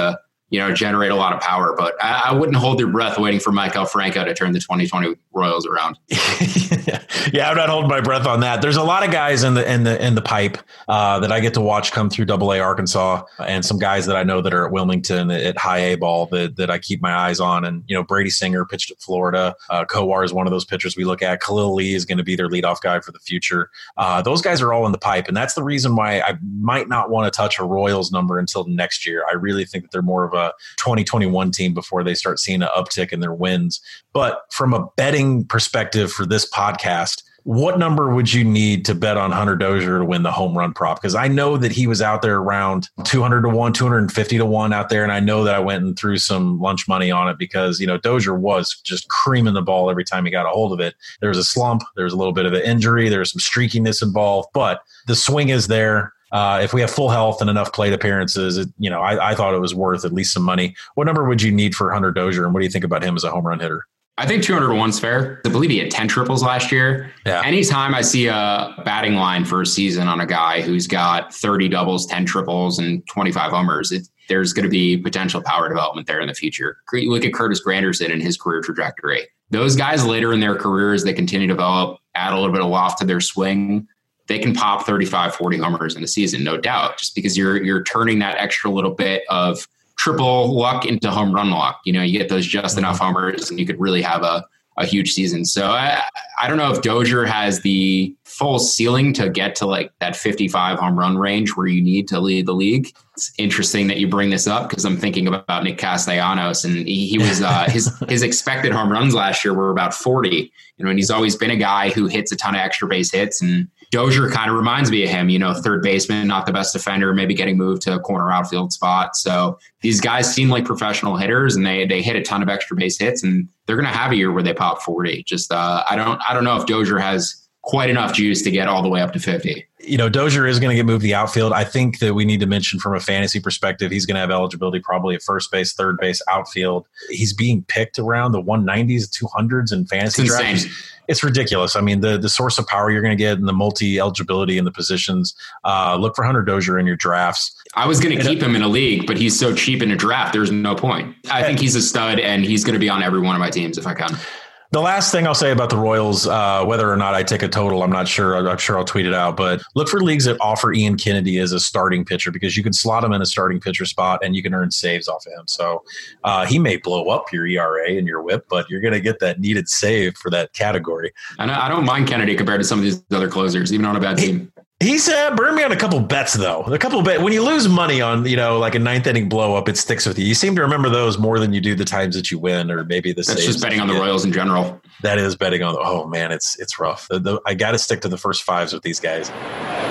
you know, generate a lot of power. But I, I wouldn't hold your breath waiting for Maikel Franco to turn the twenty twenty Royals around. Yeah, I'm not holding my breath on that. There's a lot of guys in the in the in the pipe uh, that I get to watch come through Double A Arkansas, and some guys that I know that are at Wilmington at high A ball that that I keep my eyes on. And you know, Brady Singer pitched at Florida. Uh, Kowar is one of those pitchers we look at. Khalil Lee is going to be their leadoff guy for the future. Uh, those guys are all in the pipe, and that's the reason why I might not want to touch a Royals number until next year. I really think that they're more of a twenty twenty-one team before they start seeing an uptick in their wins. But from a betting perspective for this podcast, what number would you need to bet on Hunter Dozier to win the home run prop? Because I know that he was out there around two hundred to one, two hundred fifty to one out there. And I know that I went and threw some lunch money on it because, you know, Dozier was just creaming the ball every time he got a hold of it. There was a slump. There was a little bit of an injury. There was some streakiness involved, but the swing is there. Uh, if we have full health and enough plate appearances, it, you know, I, I thought it was worth at least some money. What number would you need for Hunter Dozier? And what do you think about him as a home run hitter? I think two hundred to one is fair. I believe he had ten triples last year. Yeah. Anytime I see a batting line for a season on a guy who's got thirty doubles, ten triples, and twenty-five homers, it, there's going to be potential power development there in the future. Look at Curtis Granderson and his career trajectory. Those guys later in their careers, they continue to develop, add a little bit of loft to their swing. They can pop thirty-five, forty homers in a season, no doubt, just because you're you're turning that extra little bit of triple luck into home run luck. You know, you get those just enough homers and you could really have a, a huge season. So I, I don't know if Dozier has the full ceiling to get to like that fifty-five home run range where you need to lead the league. It's interesting that you bring this up because I'm thinking about Nick Castellanos, and he, he was uh, his his expected home runs last year were about forty. You know, and he's always been a guy who hits a ton of extra base hits, and Dozier kind of reminds me of him, you know, third baseman, not the best defender, maybe getting moved to a corner outfield spot. So these guys seem like professional hitters, and they they hit a ton of extra base hits, and they're going to have a year where they pop forty. Just uh, I don't I don't know if Dozier has quite enough juice to get all the way up to fifty. You know, Dozier is going to get moved to the outfield. I think that we need to mention from a fantasy perspective, he's going to have eligibility probably at first base, third base, outfield. He's being picked around the one nineties, two hundreds in fantasy it's drafts. Insane. It's ridiculous. I mean, the the source of power you're going to get and the multi-eligibility in the positions. Uh, look for Hunter Dozier in your drafts. I was going to keep him in a league, but he's so cheap in a draft. There's no point. I think he's a stud, and he's going to be on every one of my teams if I can. The last thing I'll say about the Royals, uh, whether or not I take a total, I'm not sure. I'm not sure I'll tweet it out, but look for leagues that offer Ian Kennedy as a starting pitcher because you can slot him in a starting pitcher spot and you can earn saves off of him. So uh, he may blow up your E R A and your whip, but you're going to get that needed save for that category. And I don't mind Kennedy compared to some of these other closers, even on a bad team. He's uh, burned me on a couple bets, though. A couple bet when you lose money on, you know, like a ninth inning blow up, it sticks with you. You seem to remember those more than you do the times that you win, or maybe the. That's just betting on the Royals in general. That is betting on the. Oh man, it's it's rough. The, the, I got to stick to the first fives with these guys. High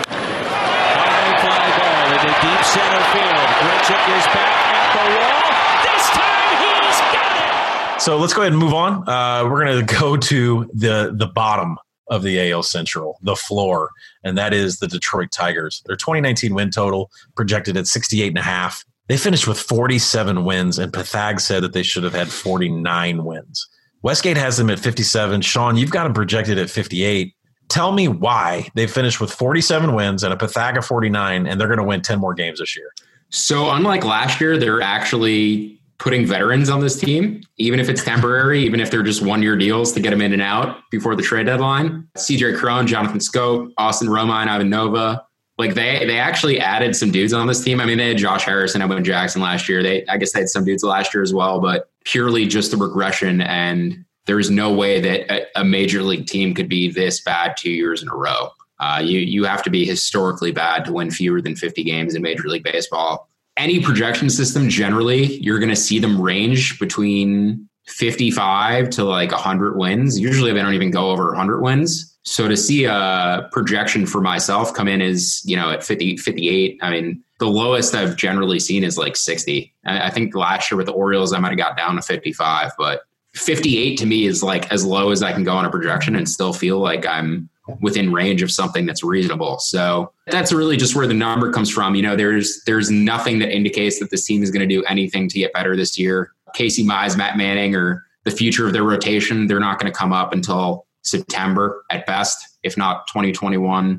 fly ball into deep center field. Grichuk is back at the wall. This time he's got it. So let's go ahead and move on. Uh, we're going to go to the the bottom of the A L Central, the floor, and that is the Detroit Tigers. Their twenty nineteen win total projected at sixty-eight and a half. They finished with forty-seven wins, and Pathag said that they should have had forty-nine wins. Westgate has them at fifty-seven. Sean, you've got them projected at fifty-eight. Tell me why they finished with forty-seven wins and a Pathag of forty-nine, and they're going to win ten more games this year. So unlike last year, they're actually putting veterans on this team, even if it's temporary, even if they're just one-year deals to get them in and out before the trade deadline. C J Cron, Jonathan Scope, Austin Romine, Ivan Nova. Like they they actually added some dudes on this team. I mean, they had Josh Harrison, Edwin Jackson last year. They I guess they had some dudes last year as well, but purely just the regression. And there's no way that a, a major league team could be this bad two years in a row. Uh, you you have to be historically bad to win fewer than fifty games in Major League Baseball. Any projection system, generally, you're going to see them range between fifty-five to like one hundred wins. Usually they don't even go over one hundred wins. So to see a projection for myself come in is, you know, at fifty, fifty-eight, I mean, the lowest I've generally seen is like sixty. I think last year with the Orioles, I might have got down to fifty-five, but fifty-eight to me is like as low as I can go on a projection and still feel like I'm within range of something that's reasonable. So that's really just where the number comes from. You know, there's there's nothing that indicates that this team is going to do anything to get better this year. Casey Mize, Matt Manning, or the future of their rotation, they're not going to come up until September at best, if not twenty twenty-one.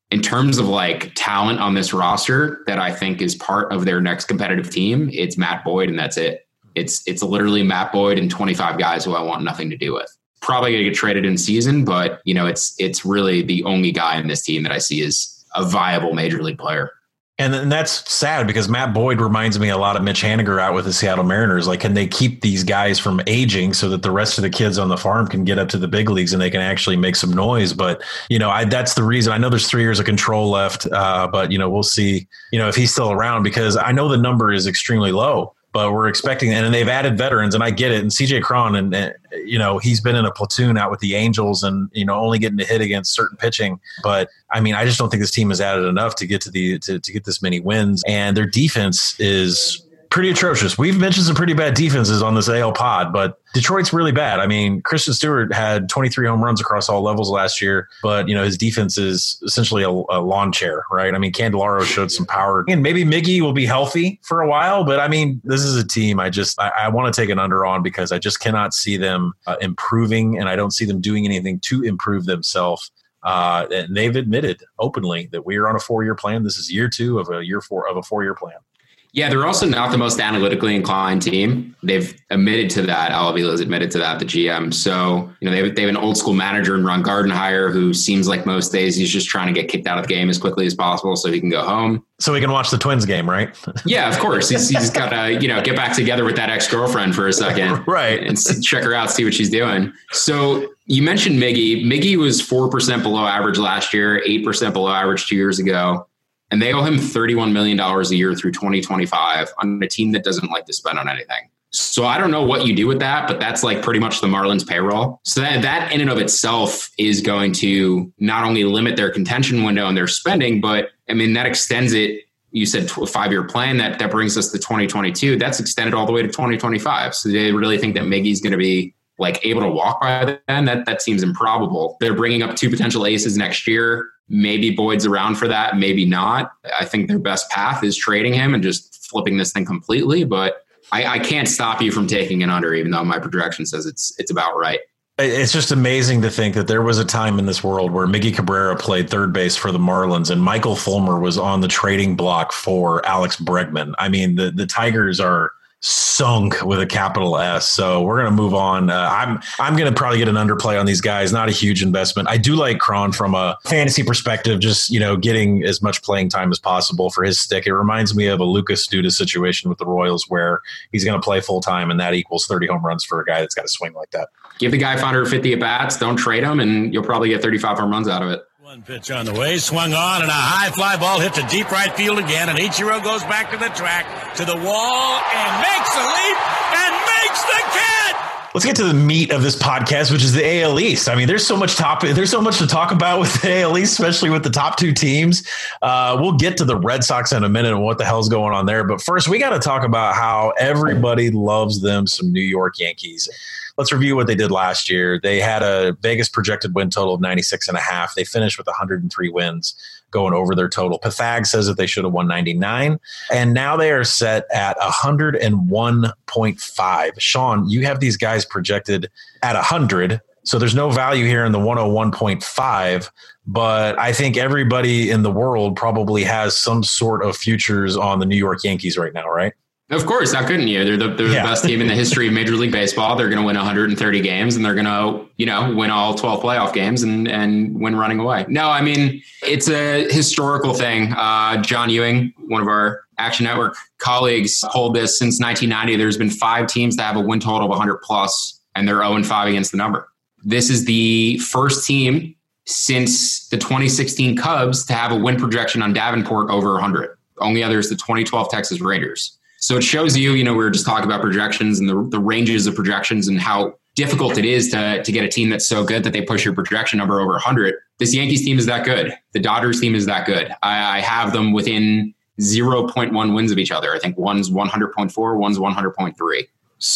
in terms of like talent on this roster that I think is part of their next competitive team, it's Matt Boyd, and that's it. It's it's literally Matt Boyd and twenty-five guys who I want nothing to do with. Probably going to get traded in season, but you know, it's it's really the only guy in this team that I see as a viable major league player. And, and that's sad because Matt Boyd reminds me a lot of Mitch Haniger out with the Seattle Mariners. Like, can they keep these guys from aging so that the rest of the kids on the farm can get up to the big leagues and they can actually make some noise? But, you know, I, that's the reason. I know there's three years of control left, uh, but, you know, we'll see, you know, if he's still around, because I know the number is extremely low. But we're expecting, and they've added veterans, and I get it. And C J Cron, and, and you know, he's been in a platoon out with the Angels, and you know, only getting to hit against certain pitching. But I mean, I just don't think this team has added enough to get to the to, to get this many wins. And their defense is pretty atrocious. We've mentioned some pretty bad defenses on this A L pod, but Detroit's really bad. I mean, Christian Stewart had twenty-three home runs across all levels last year, but, you know, his defense is essentially a, a lawn chair, right? I mean, Candelario showed some power, and maybe Miggy will be healthy for a while, but I mean, this is a team I just, I, I want to take an under on because I just cannot see them uh, improving, and I don't see them doing anything to improve themselves. Uh, and they've admitted openly that we are on a four-year plan. This is year two of a year four of a four-year plan. Yeah, they're also not the most analytically inclined team. They've admitted to that. Al Avila's admitted to that, the G M. So, you know, they have, they have an old school manager in Ron Gardenhire who seems like most days he's just trying to get kicked out of the game as quickly as possible so he can go home. So he can watch the Twins game, right? Yeah, of course. He's, he's got to, you know, get back together with that ex-girlfriend for a second. Right. And check her out, see what she's doing. So you mentioned Miggy. Miggy was four percent below average last year, eight percent below average two years ago. And they owe him thirty-one million dollars a year through twenty twenty-five on a team that doesn't like to spend on anything. So I don't know what you do with that, but that's like pretty much the Marlins payroll. So that, that in and of itself is going to not only limit their contention window and their spending, but I mean, that extends it. You said a five-year plan that, that brings us to twenty twenty-two. That's extended all the way to twenty twenty-five. So they really think that Miggy's going to be like able to walk by then? That, that seems improbable. They're bringing up two potential aces next year. Maybe Boyd's around for that, maybe not. I think their best path is trading him and just flipping this thing completely. But I, I can't stop you from taking an under, even though my projection says it's it's about right. It's just amazing to think that there was a time in this world where Miggy Cabrera played third base for the Marlins and Michael Fulmer was on the trading block for Alex Bregman. I mean, the, the Tigers are sunk with a capital S. So we're going to move on. Uh, I'm I'm going to probably get an underplay on these guys. Not a huge investment. I do like Cron from a fantasy perspective, just, you know, getting as much playing time as possible for his stick. It reminds me of a Lucas Duda situation with the Royals where he's going to play full time and that equals thirty home runs for a guy that's got a swing like that. Give the guy five hundred fifty at bats. Don't trade him, and you'll probably get thirty-five home runs out of it. One pitch on the way, swung on, and a high fly ball hit to deep right field again, and Ichiro goes back to the track, to the wall, and makes a leap, and makes the catch! Let's get to the meat of this podcast, which is the A L East. I mean, there's so much topic, there's so much to talk about with the A L East, especially with the top two teams. Uh, we'll get to the Red Sox in a minute and what the hell's going on there. But first, we got to talk about how everybody loves them some New York Yankees. Let's review what they did last year. They had a Vegas projected win total of ninety-six and a half. They finished with one hundred three wins, going over their total. Pathag says that they should have won ninety-nine, and now they are set at one hundred one point five. Sean, you have these guys projected at one hundred, so there's no value here in the one oh one point five, but I think everybody in the world probably has some sort of futures on the New York Yankees right now, right? Of course, how couldn't you? They're the, they're yeah. the best team in the history of Major League Baseball. They're going to win one hundred thirty games, and they're going to, you know, win all twelve playoff games and and win running away. No, I mean, it's a historical thing. Uh, John Ewing, one of our Action Network colleagues, told this since nineteen ninety. There's been five teams that have a win total of one hundred plus, and they're oh and five against the number. This is the first team since the twenty sixteen Cubs to have a win projection on Davenport over one hundred. Only other is the twenty twelve Texas Rangers. So it shows you, you know, we were just talking about projections and the, the ranges of projections and how difficult it is to, to get a team that's so good that they push your projection number over one hundred. This Yankees team is that good. The Dodgers team is that good. I, I have them within zero point one wins of each other. I think one's one hundred point four, one's one hundred point three.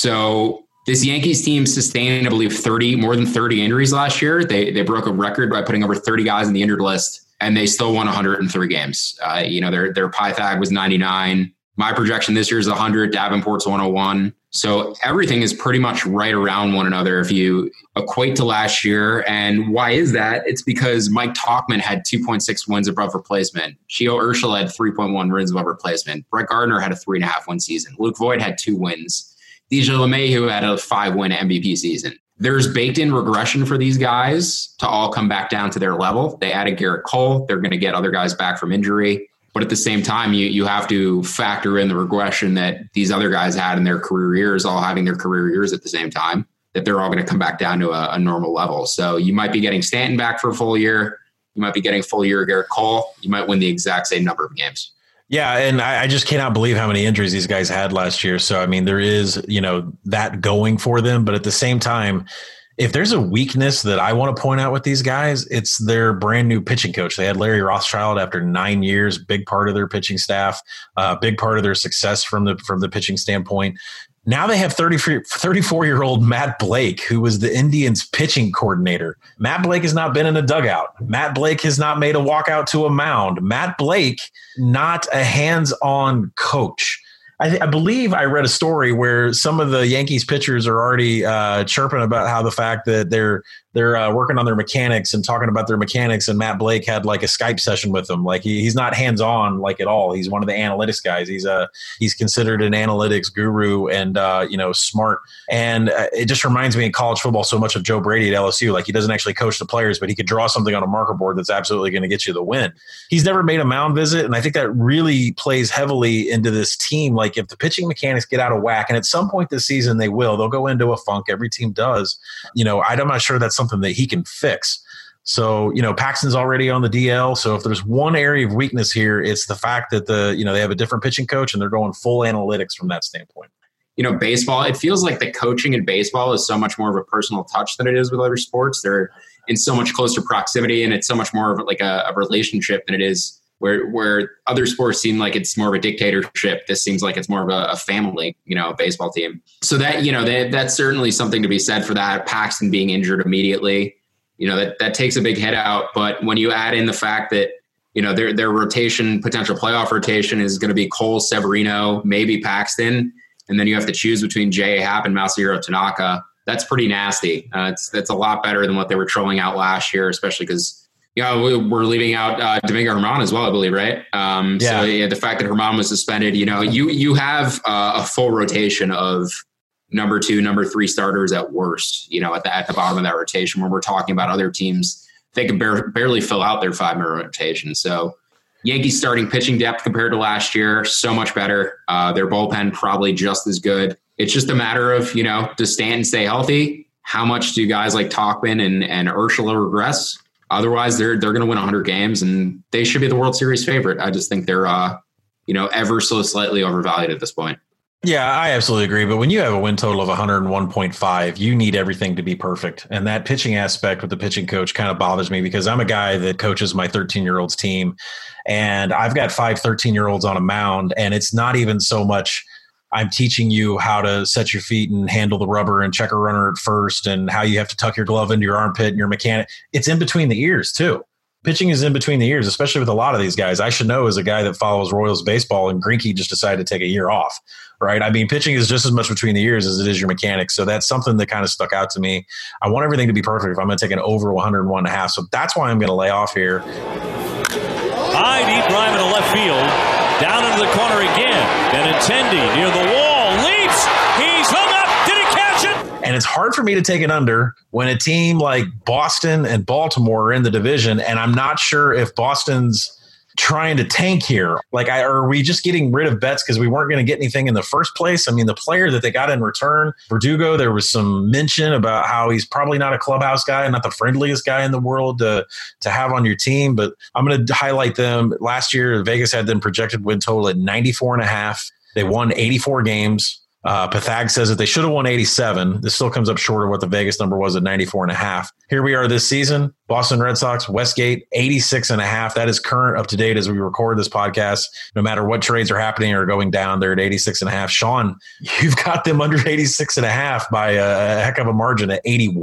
So this Yankees team sustained, I believe, thirty, more than thirty injuries last year. They they broke a record by putting over thirty guys in the injured list, and they still won one hundred three games. Uh, you know, their their Pythag was ninety-nine. My projection this year is one hundred. Davenport's one oh one. So everything is pretty much right around one another if you equate to last year. And why is that? It's because Mike Tauchman had two point six wins above replacement. Gio Urshela had three point one wins above replacement. Brett Gardner had a three and a half win season. Luke Voigt had two wins. D J LeMahieu had a five win M V P season. There's baked in regression for these guys to all come back down to their level. They added Garrett Cole. They're going to get other guys back from injury. But at the same time, you you have to factor in the regression that these other guys had in their career years, all having their career years at the same time, that they're all going to come back down to a, a normal level. So you might be getting Stanton back for a full year. You might be getting a full year of Garrett Cole. You might win the exact same number of games. Yeah, and I, I just cannot believe how many injuries these guys had last year. So, I mean, there is, you know, that going for them. But at the same time, if there's a weakness that I want to point out with these guys, it's their brand new pitching coach. They had Larry Rothschild after nine years, big part of their pitching staff, uh, big part of their success from the from the pitching standpoint. Now they have thirty-four-year-old Matt Blake, who was the Indians pitching coordinator. Matt Blake has not been in a dugout. Matt Blake has not made a walkout to a mound. Matt Blake, not a hands-on coach. I, th- I believe I read a story where some of the Yankees pitchers are already uh, chirping about how the fact that they're they're uh, working on their mechanics and talking about their mechanics, and Matt Blake had like a Skype session with them. Like he, he's not hands on like at all. He's one of the analytics guys. He's a he's considered an analytics guru and uh, you know smart. And uh, it just reminds me in college football so much of Joe Brady at L S U. Like he doesn't actually coach the players, but he could draw something on a marker board that's absolutely going to get you the win. He's never made a mound visit, and I think that really plays heavily into this team. Like if the pitching mechanics get out of whack, and at some point this season they will, they'll go into a funk. Every team does. You know, I'm not sure that's something that he can fix. So, you know, Paxton's already on the D L. So if there's one area of weakness here, it's the fact that the, you know, they have a different pitching coach and they're going full analytics from that standpoint. You know, baseball, it feels like the coaching in baseball is so much more of a personal touch than it is with other sports. They're in so much closer proximity, and it's so much more of like a, a relationship than it is where where other sports seem like it's more of a dictatorship. This seems like it's more of a, a family, you know, baseball team. So that, you know, that, that's certainly something to be said for that. Paxton being injured immediately, you know, that, that takes a big hit out. But when you add in the fact that, you know, their their rotation, potential playoff rotation is going to be Cole, Severino, maybe Paxton, and then you have to choose between J A. Happ and Masahiro Tanaka. That's pretty nasty. Uh, it's that's a lot better than what they were trolling out last year, especially because, you know, we're leaving out uh, Domingo Germán as well, I believe, right? Um, yeah. So yeah, the fact that Germán was suspended, you know, you you have uh, a full rotation of number two, number three starters at worst, you know, at the at the bottom of that rotation. When we're talking about other teams, they can bar- barely fill out their five-man rotation. So Yankees starting pitching depth compared to last year, so much better. Uh, their bullpen probably just as good. It's just a matter of, you know, does Stanton stay healthy? How much do guys like Tauchman and, and Urshela regress? Otherwise, they're they're going to win one hundred games, and they should be the World Series favorite. I just think they're, uh, you know, ever so slightly overvalued at this point. Yeah, I absolutely agree. But when you have a win total of one hundred one point five, you need everything to be perfect. And that pitching aspect with the pitching coach kind of bothers me because I'm a guy that coaches my thirteen-year-old's team, and I've got five thirteen-year-olds on a mound, and it's not even so much I'm teaching you how to set your feet and handle the rubber and check a runner at first and how you have to tuck your glove into your armpit and your mechanic. It's in between the ears too. Pitching is in between the ears, especially with a lot of these guys. I should know as a guy that follows Royals baseball, and Greinke just decided to take a year off, right? I mean, pitching is just as much between the ears as it is your mechanics. So that's something that kind of stuck out to me. I want everything to be perfect if I'm going to take an over one hundred one and a half. So that's why I'm going to lay off here. High, deep drive into left field. Down into the corner again. Benintendi near the wall. Leaps. He's hung up. Did he catch it? And it's hard for me to take an under when a team like Boston and Baltimore are in the division, and I'm not sure if Boston's trying to tank here. Like, I, are we just getting rid of bets because we weren't going to get anything in the first place? I mean, the player that they got in return, Verdugo, there was some mention about how he's probably not a clubhouse guy and not the friendliest guy in the world to, to have on your team. But I'm going to highlight them. Last year, Vegas had them projected win total at ninety-four and a half. They won eighty-four games. Uh, Pathag says that they should have won eighty-seven. This still comes up short of what the Vegas number was at ninety-four and a half. Here we are this season. Boston Red Sox, Westgate, eighty-six and a half. That is current, up to date as we record this podcast. No matter what trades are happening or going down, they're at eighty-six and a half. Sean, you've got them under eighty-six and a half by a heck of a margin at eighty-one.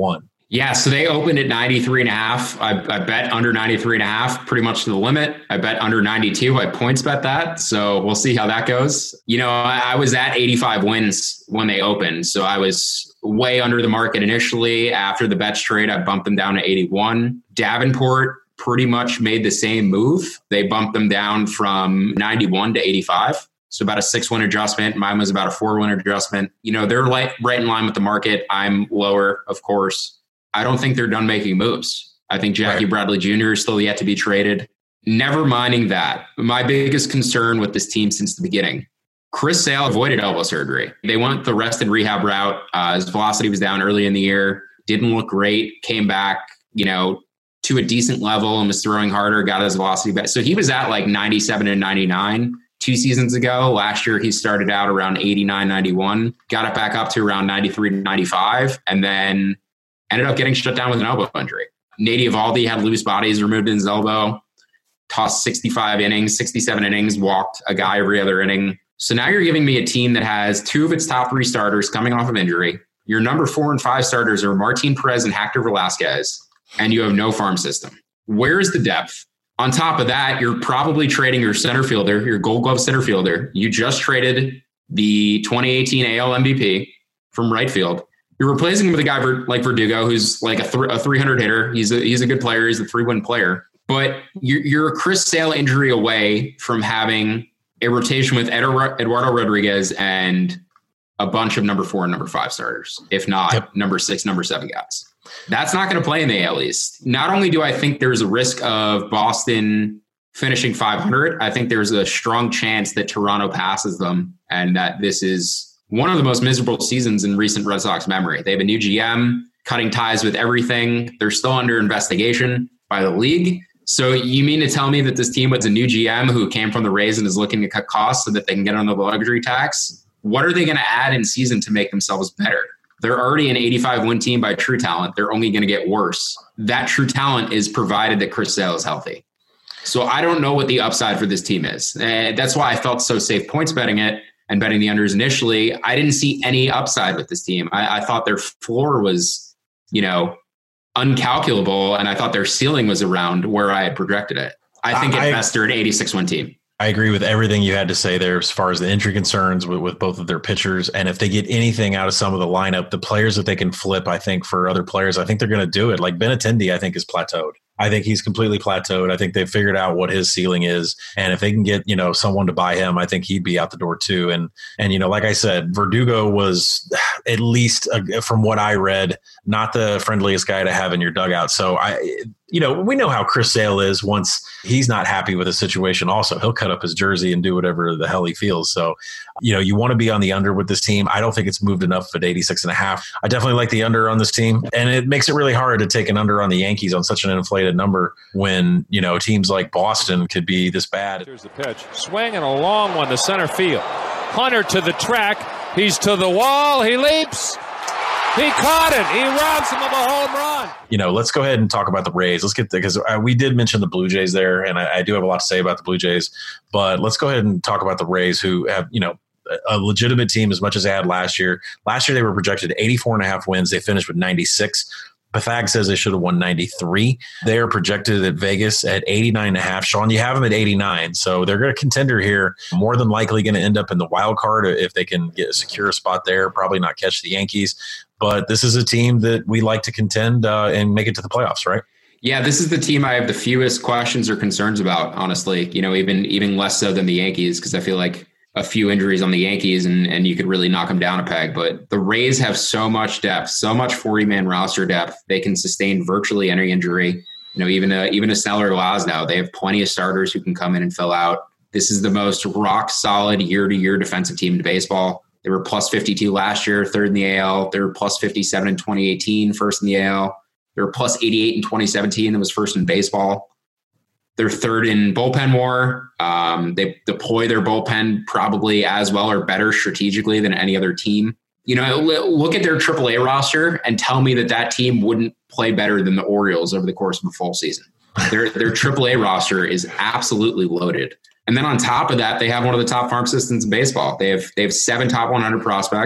Yeah, so they opened at ninety-three and a half. I, I bet under ninety-three and a half, pretty much to the limit. I bet under ninety-two. I points bet that. So we'll see how that goes. You know, I, I was at eighty-five wins when they opened. So I was way under the market initially. After the bets trade, I bumped them down to eighty-one. Davenport pretty much made the same move. They bumped them down from ninety-one to eighty-five. So about a six win adjustment. Mine was about a four win adjustment. You know, they're like right in line with the market. I'm lower, of course. I don't think they're done making moves. I think Jackie right. Bradley Junior is still yet to be traded. Never minding that. My biggest concern with this team since the beginning, Chris Sale avoided elbow surgery. They went the rest and rehab route. Uh, his velocity was down early in the year. Didn't look great. Came back, you know, to a decent level and was throwing harder, got his velocity back. So he was at like ninety-seven and ninety-nine two seasons ago. Last year, he started out around eighty-nine, ninety-one, got it back up to around ninety-three to ninety-five, and then ended up getting shut down with an elbow injury. Nady Eovaldi had loose bodies removed in his elbow, tossed sixty-five innings, sixty-seven innings, walked a guy every other inning. So now you're giving me a team that has two of its top three starters coming off of injury. Your number four and five starters are Martin Perez and Hector Velasquez, and you have no farm system. Where is the depth? On top of that, you're probably trading your center fielder, your Gold Glove center fielder. You just traded the twenty eighteen A L M V P from right field. You're replacing him with a guy like Verdugo, who's like a, th- a three hundred hitter. He's a, he's a good player. He's a three-win player. But you're, you're a Chris Sale injury away from having a rotation with Eduardo Rodriguez and a bunch of number four and number five starters, if not yep. number six, number seven guys. That's not going to play in the A L East. Not only do I think there's a risk of Boston finishing five hundred, I think there's a strong chance that Toronto passes them and that this is one of the most miserable seasons in recent Red Sox memory. They have a new G M, cutting ties with everything. They're still under investigation by the league. So you mean to tell me that this team with a new G M who came from the Rays and is looking to cut costs so that they can get on the luxury tax? What are they going to add in season to make themselves better? They're already an eighty-five win team by true talent. They're only going to get worse. That true talent is provided that Chris Sale is healthy. So I don't know what the upside for this team is. And that's why I felt so safe points betting it and betting the unders initially. I didn't see any upside with this team. I, I thought their floor was, you know, uncalculable, and I thought their ceiling was around where I had projected it. I think at best they're an eighty-six win team. I agree with everything you had to say there as far as the injury concerns with, with both of their pitchers. And if they get anything out of some of the lineup, the players that they can flip, I think for other players, I think they're going to do it. Like Benintendi, I think is plateaued. I think he's completely plateaued. I think they've figured out what his ceiling is. And if they can get, you know, someone to buy him, I think he'd be out the door too. And, and, you know, like I said, Verdugo was at least uh, from what I read, not the friendliest guy to have in your dugout. So I, you know, we know how Chris Sale is. Once he's not happy with a situation, also he'll cut up his jersey and do whatever the hell he feels. So, you know, you want to be on the under with this team. I don't think it's moved enough at eighty-six and a half. I definitely like the under on this team. And it makes it really hard to take an under on the Yankees on such an inflated number when, you know, teams like Boston could be this bad. Here's the pitch. Swing and a long one to center field. Hunter to the track. He's to the wall. He leaps. He caught it. He robs him of a home run. You know, let's go ahead and talk about the Rays. Let's get there because we did mention the Blue Jays there, and I, I do have a lot to say about the Blue Jays. But let's go ahead and talk about the Rays, who have, you know, a legitimate team as much as they had last year. Last year, they were projected eighty-four and a half wins. They finished with ninety-six. Pathag says they should have won ninety-three. They are projected at Vegas at eighty-nine and a half. Sean, you have them at eighty-nine. So they're going to contender here. More than likely going to end up in the wild card if they can get a secure spot there. Probably not catch the Yankees. But this is a team that we like to contend uh, and make it to the playoffs, right? Yeah, this is the team I have the fewest questions or concerns about, honestly. You know, even even less so than the Yankees, because I feel like a few injuries on the Yankees and, and you could really knock them down a peg. But the Rays have so much depth, so much forty-man roster depth. They can sustain virtually any injury. You know, even a, even a Sneller Glasnow, they have plenty of starters who can come in and fill out. This is the most rock-solid year-to-year defensive team in baseball. They were plus fifty-two last year, third in the A L. They were plus fifty-seven in twenty eighteen, first in the A L. They were plus eighty-eight in twenty seventeen. That was first in baseball. They're third in bullpen war. Um, they deploy their bullpen probably as well or better strategically than any other team. You know, look at their triple A roster and tell me that that team wouldn't play better than the Orioles over the course of a full season. Their their triple A roster is absolutely loaded. And then on top of that, they have one of the top farm systems in baseball. They have they have seven top one hundred prospects.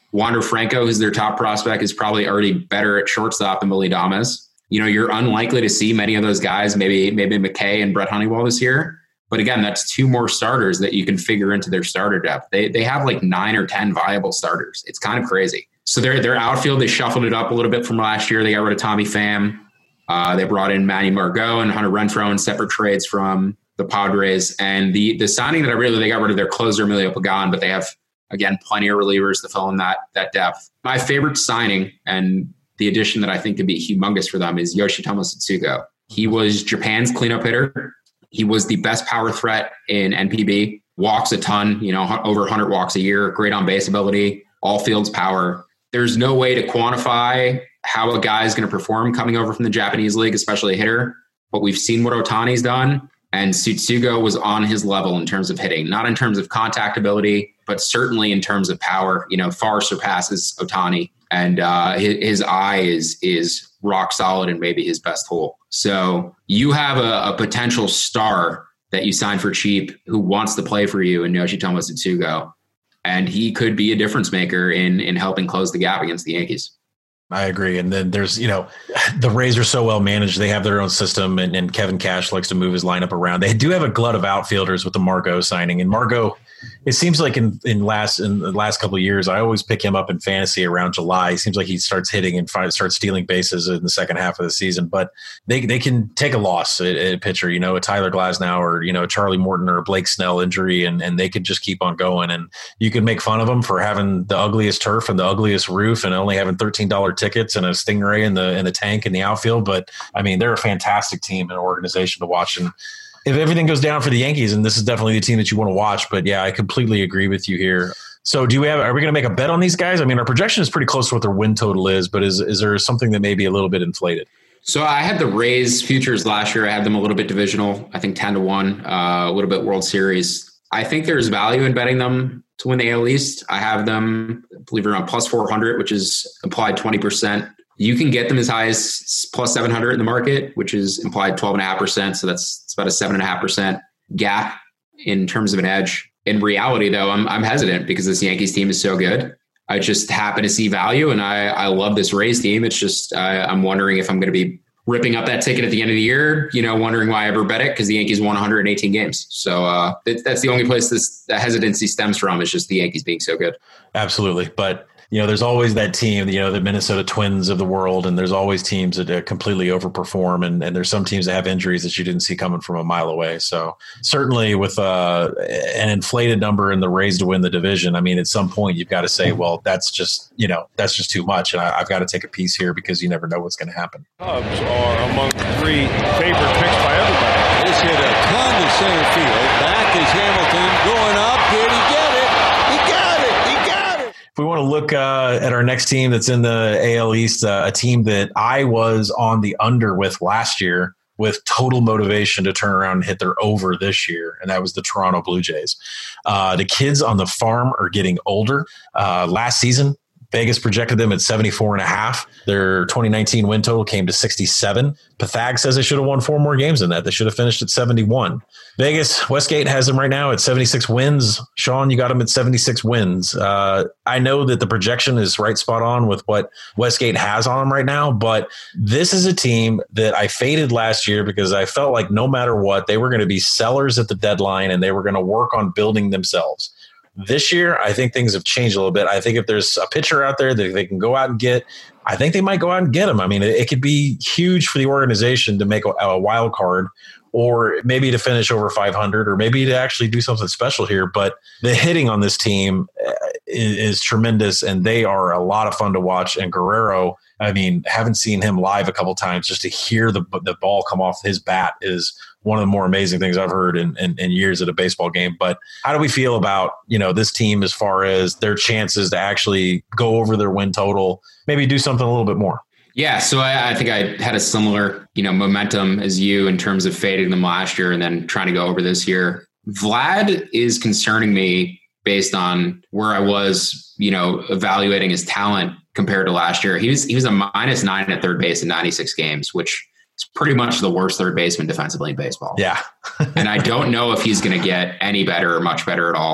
Wander Franco, who's their top prospect, is probably already better at shortstop than Willy Adames. You know, you're unlikely to see many of those guys, maybe maybe McKay and Brett Honeywell this year. But again, that's two more starters that you can figure into their starter depth. They they have like nine or ten viable starters. It's kind of crazy. So their their outfield, they shuffled it up a little bit from last year. They got rid of Tommy Pham. Uh, they brought in Manny Margot and Hunter Renfroe in separate trades from the Padres. And the the signing that I really, they got rid of their closer, Emilio Pagan, but they have, again, plenty of relievers to fill in that that depth. My favorite signing and the addition that I think could be humongous for them is Yoshitomo Satsugo. He was Japan's cleanup hitter. He was the best power threat in N P B, walks a ton, you know, over one hundred walks a year, great on base ability, all fields power. There's no way to quantify how a guy is going to perform coming over from the Japanese league, especially a hitter. But we've seen what Ohtani's done, and Satsugo was on his level in terms of hitting, not in terms of contact ability, but certainly in terms of power, you know, far surpasses Ohtani. And uh, his, his eye is is rock solid and maybe his best hole. So you have a, a potential star that you sign for cheap who wants to play for you in Yoshitomo Satsugo. And he could be a difference maker in in helping close the gap against the Yankees. I agree. And then there's, you know, the Rays are so well managed. They have their own system, and, and Kevin Cash likes to move his lineup around. They do have a glut of outfielders with the Margot signing. And Margot, it seems like in, in last in the last couple of years, I always pick him up in fantasy around July. It seems like he starts hitting and fi- starts stealing bases in the second half of the season. But they they can take a loss at, at pitcher, you know, a Tyler Glasnow or, you know, Charlie Morton or a Blake Snell injury, and, and they could just keep on going. And you can make fun of them for having the ugliest turf and the ugliest roof and only having thirteen dollars tickets and a Stingray in the in the tank in the outfield. But I mean, they're a fantastic team and organization to watch. And if everything goes down for the Yankees, and this is definitely the team that you want to watch, but yeah, I completely agree with you here. So do we have, are we going to make a bet on these guys? I mean, our projection is pretty close to what their win total is, but is, is there something that may be a little bit inflated? So I had the Rays futures last year. I had them a little bit divisional, I think ten to one, uh, a little bit World Series. I think there's value in betting them to win the A L East. I have them, I believe, around plus four hundred, which is implied twenty percent. You can get them as high as plus seven hundred in the market, which is implied twelve point five percent. So that's it's about a seven point five percent gap in terms of an edge. In reality, though, I'm I'm hesitant because this Yankees team is so good. I just happen to see value, and I, I love this Rays team. It's just uh, I'm wondering if I'm going to be ripping up that ticket at the end of the year, you know, wondering why I ever bet it, because the Yankees won one hundred eighteen games. So uh, that, that's the only place this that hesitancy stems from, is just the Yankees being so good. Absolutely. But you know, there's always that team, you know, the Minnesota Twins of the world, and there's always teams that uh, completely overperform, and, and there's some teams that have injuries that you didn't see coming from a mile away. So certainly with uh, an inflated number in the Rays to win the division, I mean, at some point you've got to say, well, that's just, you know, that's just too much, and I, I've got to take a piece here because you never know what's going to happen. Cubs are among three favorite picks by everybody. This hit a ton to center field. Back is Hamilton going up. Did he get it? He got it. He got it. If we want to look uh, at our next team that's in the A L East, uh, a team that I was on the under with last year with total motivation to turn around and hit their over this year, and that was the Toronto Blue Jays. Uh, the kids on the farm are getting older. Uh, last season, Vegas projected them at seventy-four and a half. Their twenty nineteen win total came to sixty-seven. Pathag says they should have won four more games than that. They should have finished at seventy-one. Vegas, Westgate has them right now at seventy-six wins. Sean, you got them at seventy-six wins. Uh, I know that the projection is right spot on with what Westgate has on them right now, but this is a team that I faded last year because I felt like no matter what, they were going to be sellers at the deadline and they were going to work on building themselves. This year, I think things have changed a little bit. I think if there's a pitcher out there that they can go out and get, I think they might go out and get him. I mean, it, it could be huge for the organization to make a, a wild card, or maybe to finish over five hundred, or maybe to actually do something special here. But the hitting on this team is, is tremendous, and they are a lot of fun to watch. And Guerrero, I mean, haven't seen him live a couple times. Just to hear the the ball come off his bat is one of the more amazing things I've heard in, in, in years at a baseball game. But how do we feel about, you know, this team as far as their chances to actually go over their win total, maybe do something a little bit more? Yeah, so I, I think I had a similar, you know, momentum as you in terms of fading them last year and then trying to go over this year. Vlad is concerning me based on where I was, you know, evaluating his talent compared to last year. He was he was a minus nine at third base in ninety-six games, which is pretty much the worst third baseman defensively in baseball. Yeah. And I don't know if he's going to get any better or much better at all.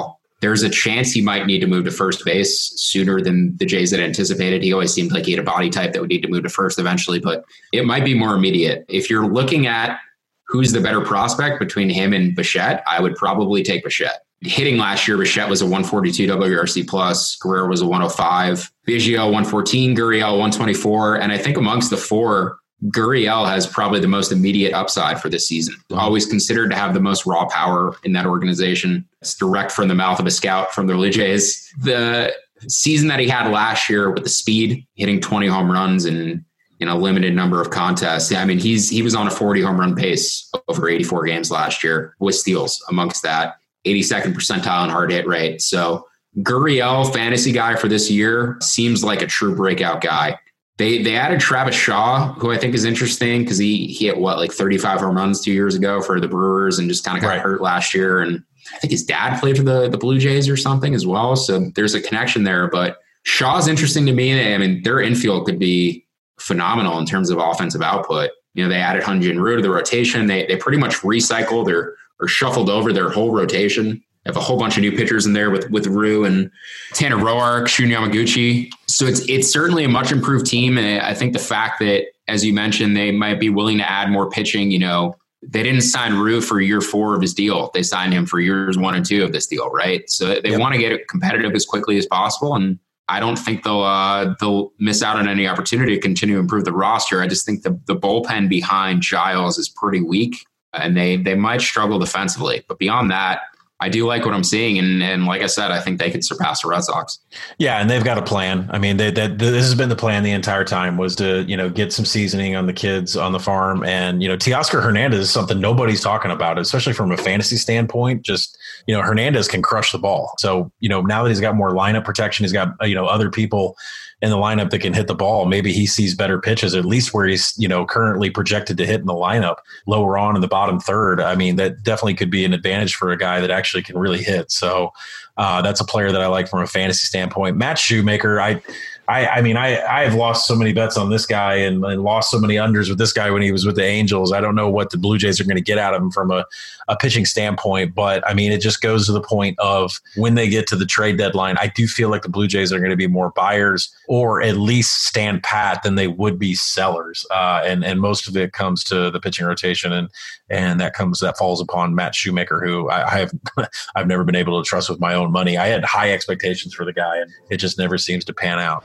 there's a chance he might need to move to first base sooner than the Jays had anticipated. He always seemed like he had a body type that would need to move to first eventually, but it might be more immediate. If you're looking at who's the better prospect between him and Bichette, I would probably take Bichette. Hitting last year, Bichette was a one forty-two W R C plus, Guerrero was a one oh five, Biggio one fourteen, Gurriel one twenty-four, and I think amongst the four, Gurriel has probably the most immediate upside for this season. Always considered to have the most raw power in that organization. It's direct from the mouth of a scout from the Blue Jays. The season that he had last year with the speed, hitting twenty home runs and in a limited number of contests. I mean, he's he was on a forty home run pace over eighty-four games last year with steals amongst that, eighty-second percentile in hard hit rate. So Gurriel, fantasy guy for this year, seems like a true breakout guy. They they added Travis Shaw, who I think is interesting because he, he hit, what, like thirty-five home runs two years ago for the Brewers and just kind of got right. hurt last year. And I think his dad played for the, the Blue Jays or something as well. So there's a connection there. But Shaw's interesting to me. I mean, their infield could be phenomenal in terms of offensive output. You know, they added Hyun Jin Ryu to the rotation. They they pretty much recycled or, or shuffled over their whole rotation. They have a whole bunch of new pitchers in there with, with Ryu and Tanner Roark, Shun Yamaguchi. So it's it's certainly a much improved team. And I think the fact that, as you mentioned, they might be willing to add more pitching, you know, they didn't sign Ryu for year four of his deal. They signed him for years one and two of this deal, right? So they yep. want to get it competitive as quickly as possible. And I don't think they'll uh, they'll miss out on any opportunity to continue to improve the roster. I just think the, the bullpen behind Giles is pretty weak, and they they might struggle defensively. But beyond that, I do like what I'm seeing. And, and like I said, I think they could surpass the Red Sox. Yeah. And they've got a plan. I mean, they, they, this has been the plan the entire time, was to, you know, get some seasoning on the kids on the farm. And, you know, Teoscar Hernandez is something nobody's talking about, especially from a fantasy standpoint. Just, you know, Hernandez can crush the ball. So, you know, now that he's got more lineup protection, he's got, you know, other people in the lineup that can hit the ball. Maybe he sees better pitches, at least where he's, you know, currently projected to hit in the lineup lower on in the bottom third. I mean, that definitely could be an advantage for a guy that actually can really hit. So uh, that's a player that I like from a fantasy standpoint. Matt Shoemaker, I, I, I mean, I, I have lost so many bets on this guy and, and lost so many unders with this guy when he was with the Angels. I don't know what the Blue Jays are going to get out of him from a, a pitching standpoint, but I mean, it just goes to the point of when they get to the trade deadline, I do feel like the Blue Jays are going to be more buyers or at least stand pat than they would be sellers. Uh, and, and most of it comes to the pitching rotation, and, and that comes, that falls upon Matt Shoemaker, who I, I have, I've never been able to trust with my own money. I had high expectations for the guy, and it just never seems to pan out.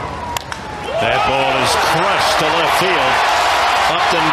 That ball is crushed to left field. Up and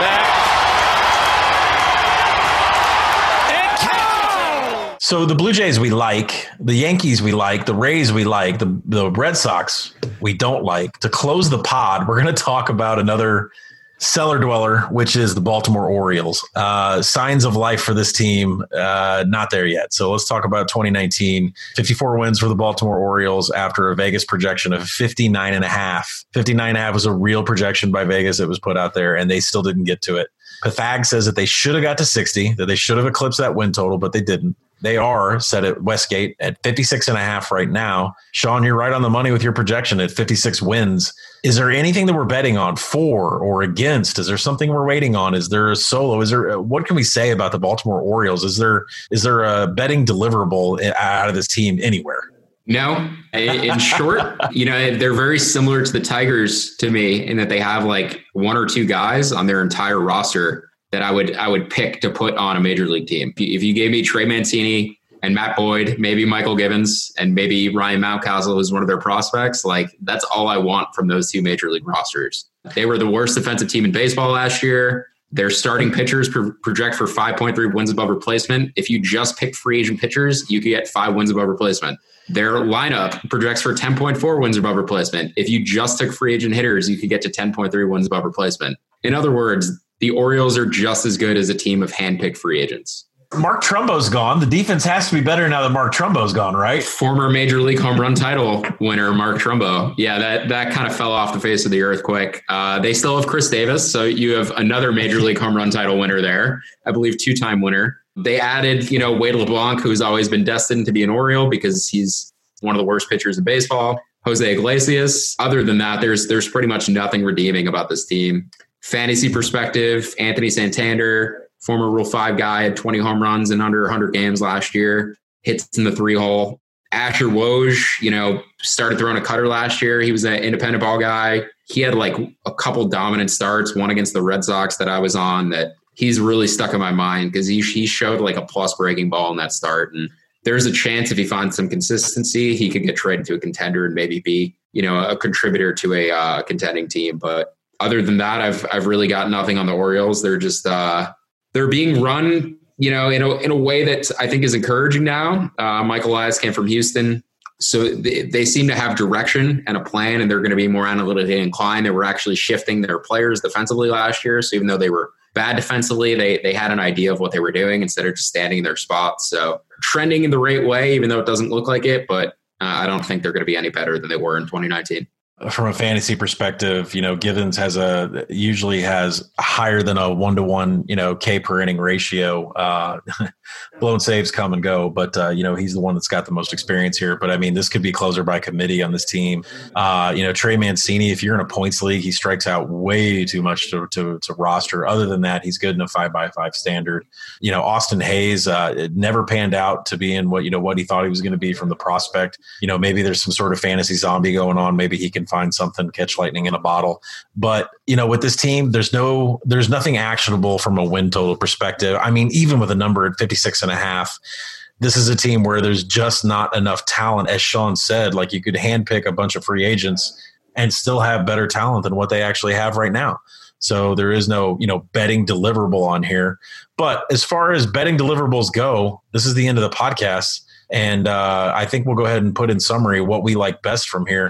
back. And so the Blue Jays we like, the Yankees we like, the Rays we like, the, the Red Sox we don't like. To close the pod, we're going to talk about another cellar dweller, which is the Baltimore Orioles. Uh, signs of life for this team, uh, not there yet. So let's talk about twenty nineteen. fifty-four wins for the Baltimore Orioles after a Vegas projection of fifty-nine and a half. fifty-nine and a half was a real projection by Vegas that was put out there, and they still didn't get to it. Pathag says that they should have got to sixty, that they should have eclipsed that win total, but they didn't. They are set at Westgate at fifty-six and a half right now. Sean, you're right on the money with your projection at fifty-six wins. Is there anything that we're betting on for or against? Is there something we're waiting on? Is there a solo? Is there, what can we say about the Baltimore Orioles? Is there, is there a betting deliverable out of this team anywhere? No. In short, you know, they're very similar to the Tigers to me in that they have like one or two guys on their entire roster that I would I would pick to put on a major league team. If you gave me Trey Mancini and Matt Boyd, maybe Michael Givens, and maybe Ryan Mountcastle is one of their prospects, like that's all I want from those two major league rosters. They were the worst defensive team in baseball last year. Their starting pitchers pro- project for five point three wins above replacement. If you just pick free agent pitchers, you could get five wins above replacement. Their lineup projects for ten point four wins above replacement. If you just took free agent hitters, you could get to ten point three wins above replacement. In other words, the Orioles are just as good as a team of hand-picked free agents. Mark Trumbo's gone. The defense has to be better now that Mark Trumbo's gone, right? Former Major League home run title winner, Mark Trumbo. Yeah, that, that kind of fell off the face of the earth quick. Uh, they still have Chris Davis, so you have another Major League home run title winner there. I believe two-time winner. They added, you know, Wade LeBlanc, who's always been destined to be an Oriole because he's one of the worst pitchers in baseball. Jose Iglesias. Other than that, there's there's pretty much nothing redeeming about this team. Fantasy perspective, Anthony Santander, former Rule five guy, had twenty home runs in under one hundred games last year, hits in the three hole. Asher Woj, you know, started throwing a cutter last year. He was an independent ball guy. He had like a couple dominant starts, one against the Red Sox that I was on, that he's really stuck in my mind because he, he showed like a plus breaking ball in that start. And there's a chance if he finds some consistency, he could get traded to a contender and maybe be, you know, a contributor to a uh, contending team. But other than that, I've I've really got nothing on the Orioles. They're just uh, they're being run, you know, in a in a way that I think is encouraging now. Uh, Michael Elias came from Houston, so they, they seem to have direction and a plan, and they're going to be more analytically inclined. They were actually shifting their players defensively last year, so even though they were bad defensively, they they had an idea of what they were doing instead of just standing in their spots. So trending in the right way, even though it doesn't look like it, but uh, I don't think they're going to be any better than they were in twenty nineteen. From a fantasy perspective, you know, Givens has a usually has higher than a one to one, you know, K per inning ratio. Uh, blown saves come and go, but uh, you know, he's the one that's got the most experience here. But I mean, this could be closer by committee on this team. Uh, you know, Trey Mancini, if you're in a points league, he strikes out way too much to, to, to roster. Other than that, he's good in a five by five standard. You know, Austin Hayes uh, it never panned out to be in what you know what he thought he was going to be from the prospect. You know, maybe there's some sort of fantasy zombie going on. Maybe he can find something, catch lightning in a bottle. But, you know, with this team, there's no, there's nothing actionable from a win total perspective. I mean, even with a number at fifty-six and a half, this is a team where there's just not enough talent. As Sean said, like you could handpick a bunch of free agents and still have better talent than what they actually have right now. So there is no, you know, betting deliverable on here. But as far as betting deliverables go, this is the end of the podcast. And uh, I think we'll go ahead and put in summary what we like best from here.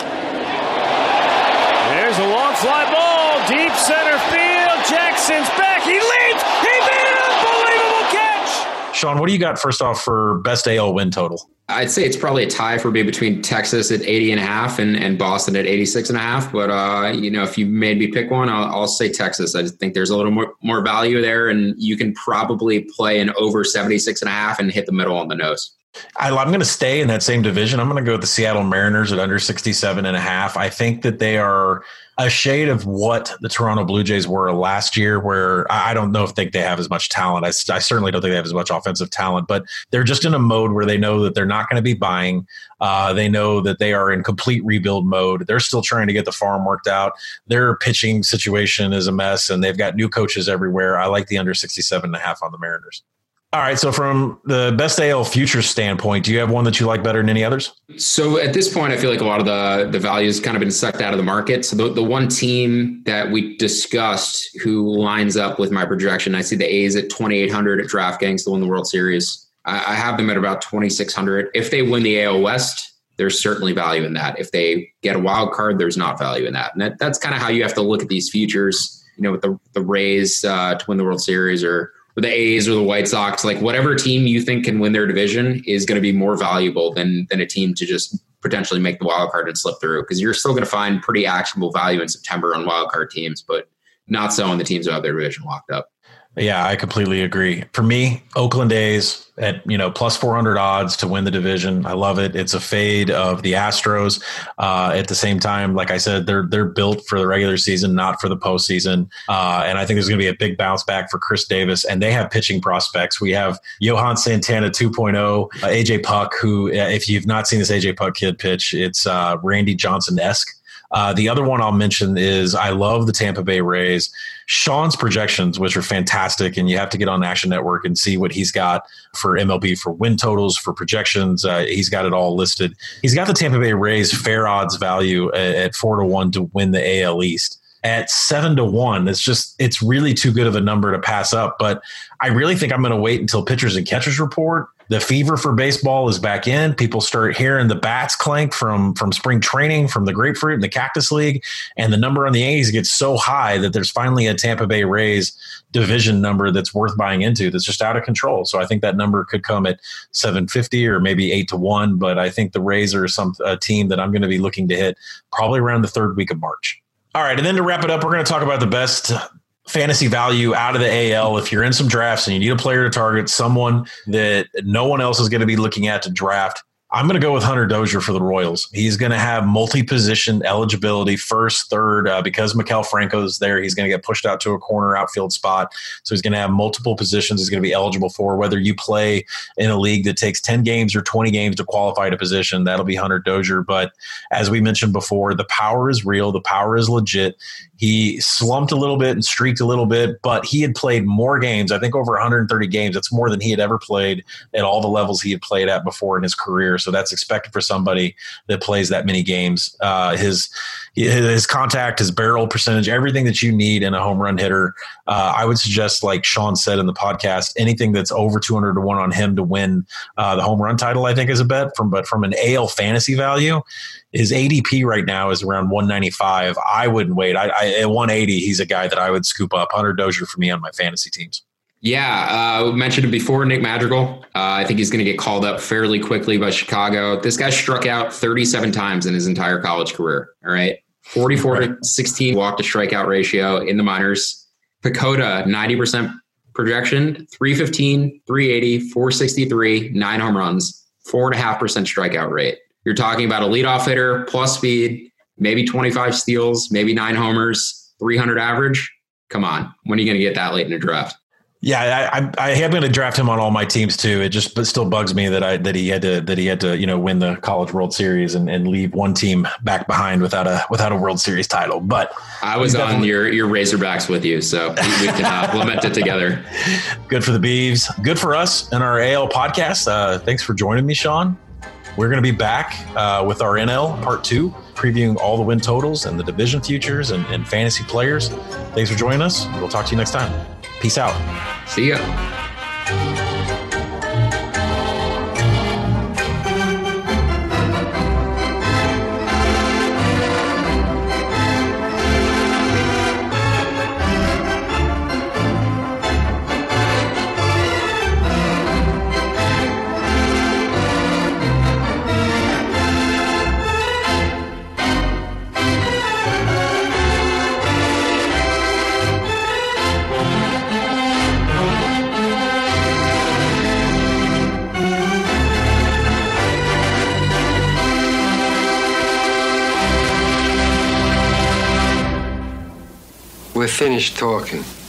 There's a long fly ball, deep center field. Jackson's back. He leads. He made an unbelievable catch. Sean, what do you got first off for best A L win total? I'd say it's probably a tie for me between Texas at eighty and a half and, and Boston at eighty-six and a half. But, uh, you know, if you made me pick one, I'll, I'll say Texas. I just think there's a little more, more value there, and you can probably play an over seventy-six and a half and hit the middle on the nose. I, I'm going to stay in that same division. I'm going to go with the Seattle Mariners at under sixty-seven and a half. I think that they are a shade of what the Toronto Blue Jays were last year, where I don't know if they, they have as much talent. I, I certainly don't think they have as much offensive talent, but they're just in a mode where they know that they're not going to be buying. Uh, they know that they are in complete rebuild mode. They're still trying to get the farm worked out. Their pitching situation is a mess, and they've got new coaches everywhere. I like the under sixty-seven and a half on the Mariners. All right. So from the best A L futures standpoint, do you have one that you like better than any others? So at this point, I feel like a lot of the, the value has kind of been sucked out of the market. So the, the one team that we discussed who lines up with my projection, I see the A's at twenty-eight hundred at DraftKings to win the World Series. I, I have them at about twenty-six hundred. If they win the A L West, there's certainly value in that. If they get a wild card, there's not value in that. And that, that's kind of how you have to look at these futures, you know, with the, the Rays uh, to win the World Series, or or the A's or the White Sox. Like whatever team you think can win their division is going to be more valuable than than a team to just potentially make the wild card and slip through, because you're still going to find pretty actionable value in September on wild card teams, but not so on the teams who have their division locked up. Yeah, I completely agree. For me, Oakland A's at, you know, plus four hundred odds to win the division. I love it. It's a fade of the Astros. Uh, at the same time, like I said, they're they're built for the regular season, not for the postseason. Uh, and I think there's going to be a big bounce back for Chris Davis. And they have pitching prospects. We have Johan Santana two point oh, uh, A J Puck, who, if you've not seen this A J Puck kid pitch, it's uh, Randy Johnson-esque. Uh, the other one I'll mention is I love the Tampa Bay Rays. Sean's projections, which are fantastic, and you have to get on Action Network and see what he's got for M L B, for win totals, for projections. Uh, he's got it all listed. He's got the Tampa Bay Rays fair odds value at, at four to one to win the A L East. At seven to one, it's just, it's really too good of a number to pass up. But I really think I'm going to wait until pitchers and catchers report. The fever for baseball is back in. People start hearing the bats clank from, from spring training, from the Grapefruit and the Cactus League. And the number on the A's gets so high that there's finally a Tampa Bay Rays division number that's worth buying into, that's just out of control. So I think that number could come at seven fifty or maybe eight to one. But I think the Rays are some a team that I'm going to be looking to hit probably around the third week of March. All right. And then to wrap it up, we're going to talk about the best fantasy value out of the A L. If you're in some drafts and you need a player to target, someone that no one else is going to be looking at to draft, I'm going to go with Hunter Dozier for the Royals. He's going to have multi-position eligibility, first, third, uh, because Maikel Franco's there. He's going to get pushed out to a corner outfield spot. So he's going to have multiple positions he's going to be eligible for. Whether you play in a league that takes ten games or twenty games to qualify to position, that'll be Hunter Dozier. But as we mentioned before, the power is real. The power is legit. He slumped a little bit and streaked a little bit, but he had played more games, I think over one hundred thirty games. That's more than he had ever played at all the levels he had played at before in his career. So that's expected for somebody that plays that many games. Uh, his his contact, his barrel percentage, everything that you need in a home run hitter. Uh, I would suggest, like Sean said in the podcast, anything that's over two hundred to one on him to win uh, the home run title, I think is a bet. From But from an A L fantasy value, his A D P right now is around one ninety-five. I wouldn't wait. I, I, at one eighty, he's a guy that I would scoop up. Hunter Dozier for me on my fantasy teams. Yeah, uh, we mentioned it before, Nick Madrigal. Uh, I think he's going to get called up fairly quickly by Chicago. This guy struck out thirty-seven times in his entire college career. All right. forty-four to sixteen walk to strikeout ratio in the minors. Pacoda, ninety percent projection, three fifteen, three eighty, four sixty-three, nine home runs, four point five percent strikeout rate. You're talking about a leadoff hitter, plus speed, maybe twenty-five steals, maybe nine homers, three hundred average. Come on. When are you going to get that late in the draft? Yeah, I, I, I am going to draft him on all my teams too. It just it still bugs me that I that he had to that he had to you know win the College World Series and, and leave one team back behind without a without a World Series title. But I was on your your Razorbacks with you, so we, we can uh, lament it together. Good for the Beavs. Good for us and our A L podcast. Uh, thanks for joining me, Sean. We're going to be back uh, with our N L part two, previewing all the win totals and the division futures and, and fantasy players. Thanks for joining us. We'll talk to you next time. Peace out. See ya. We're finished talking.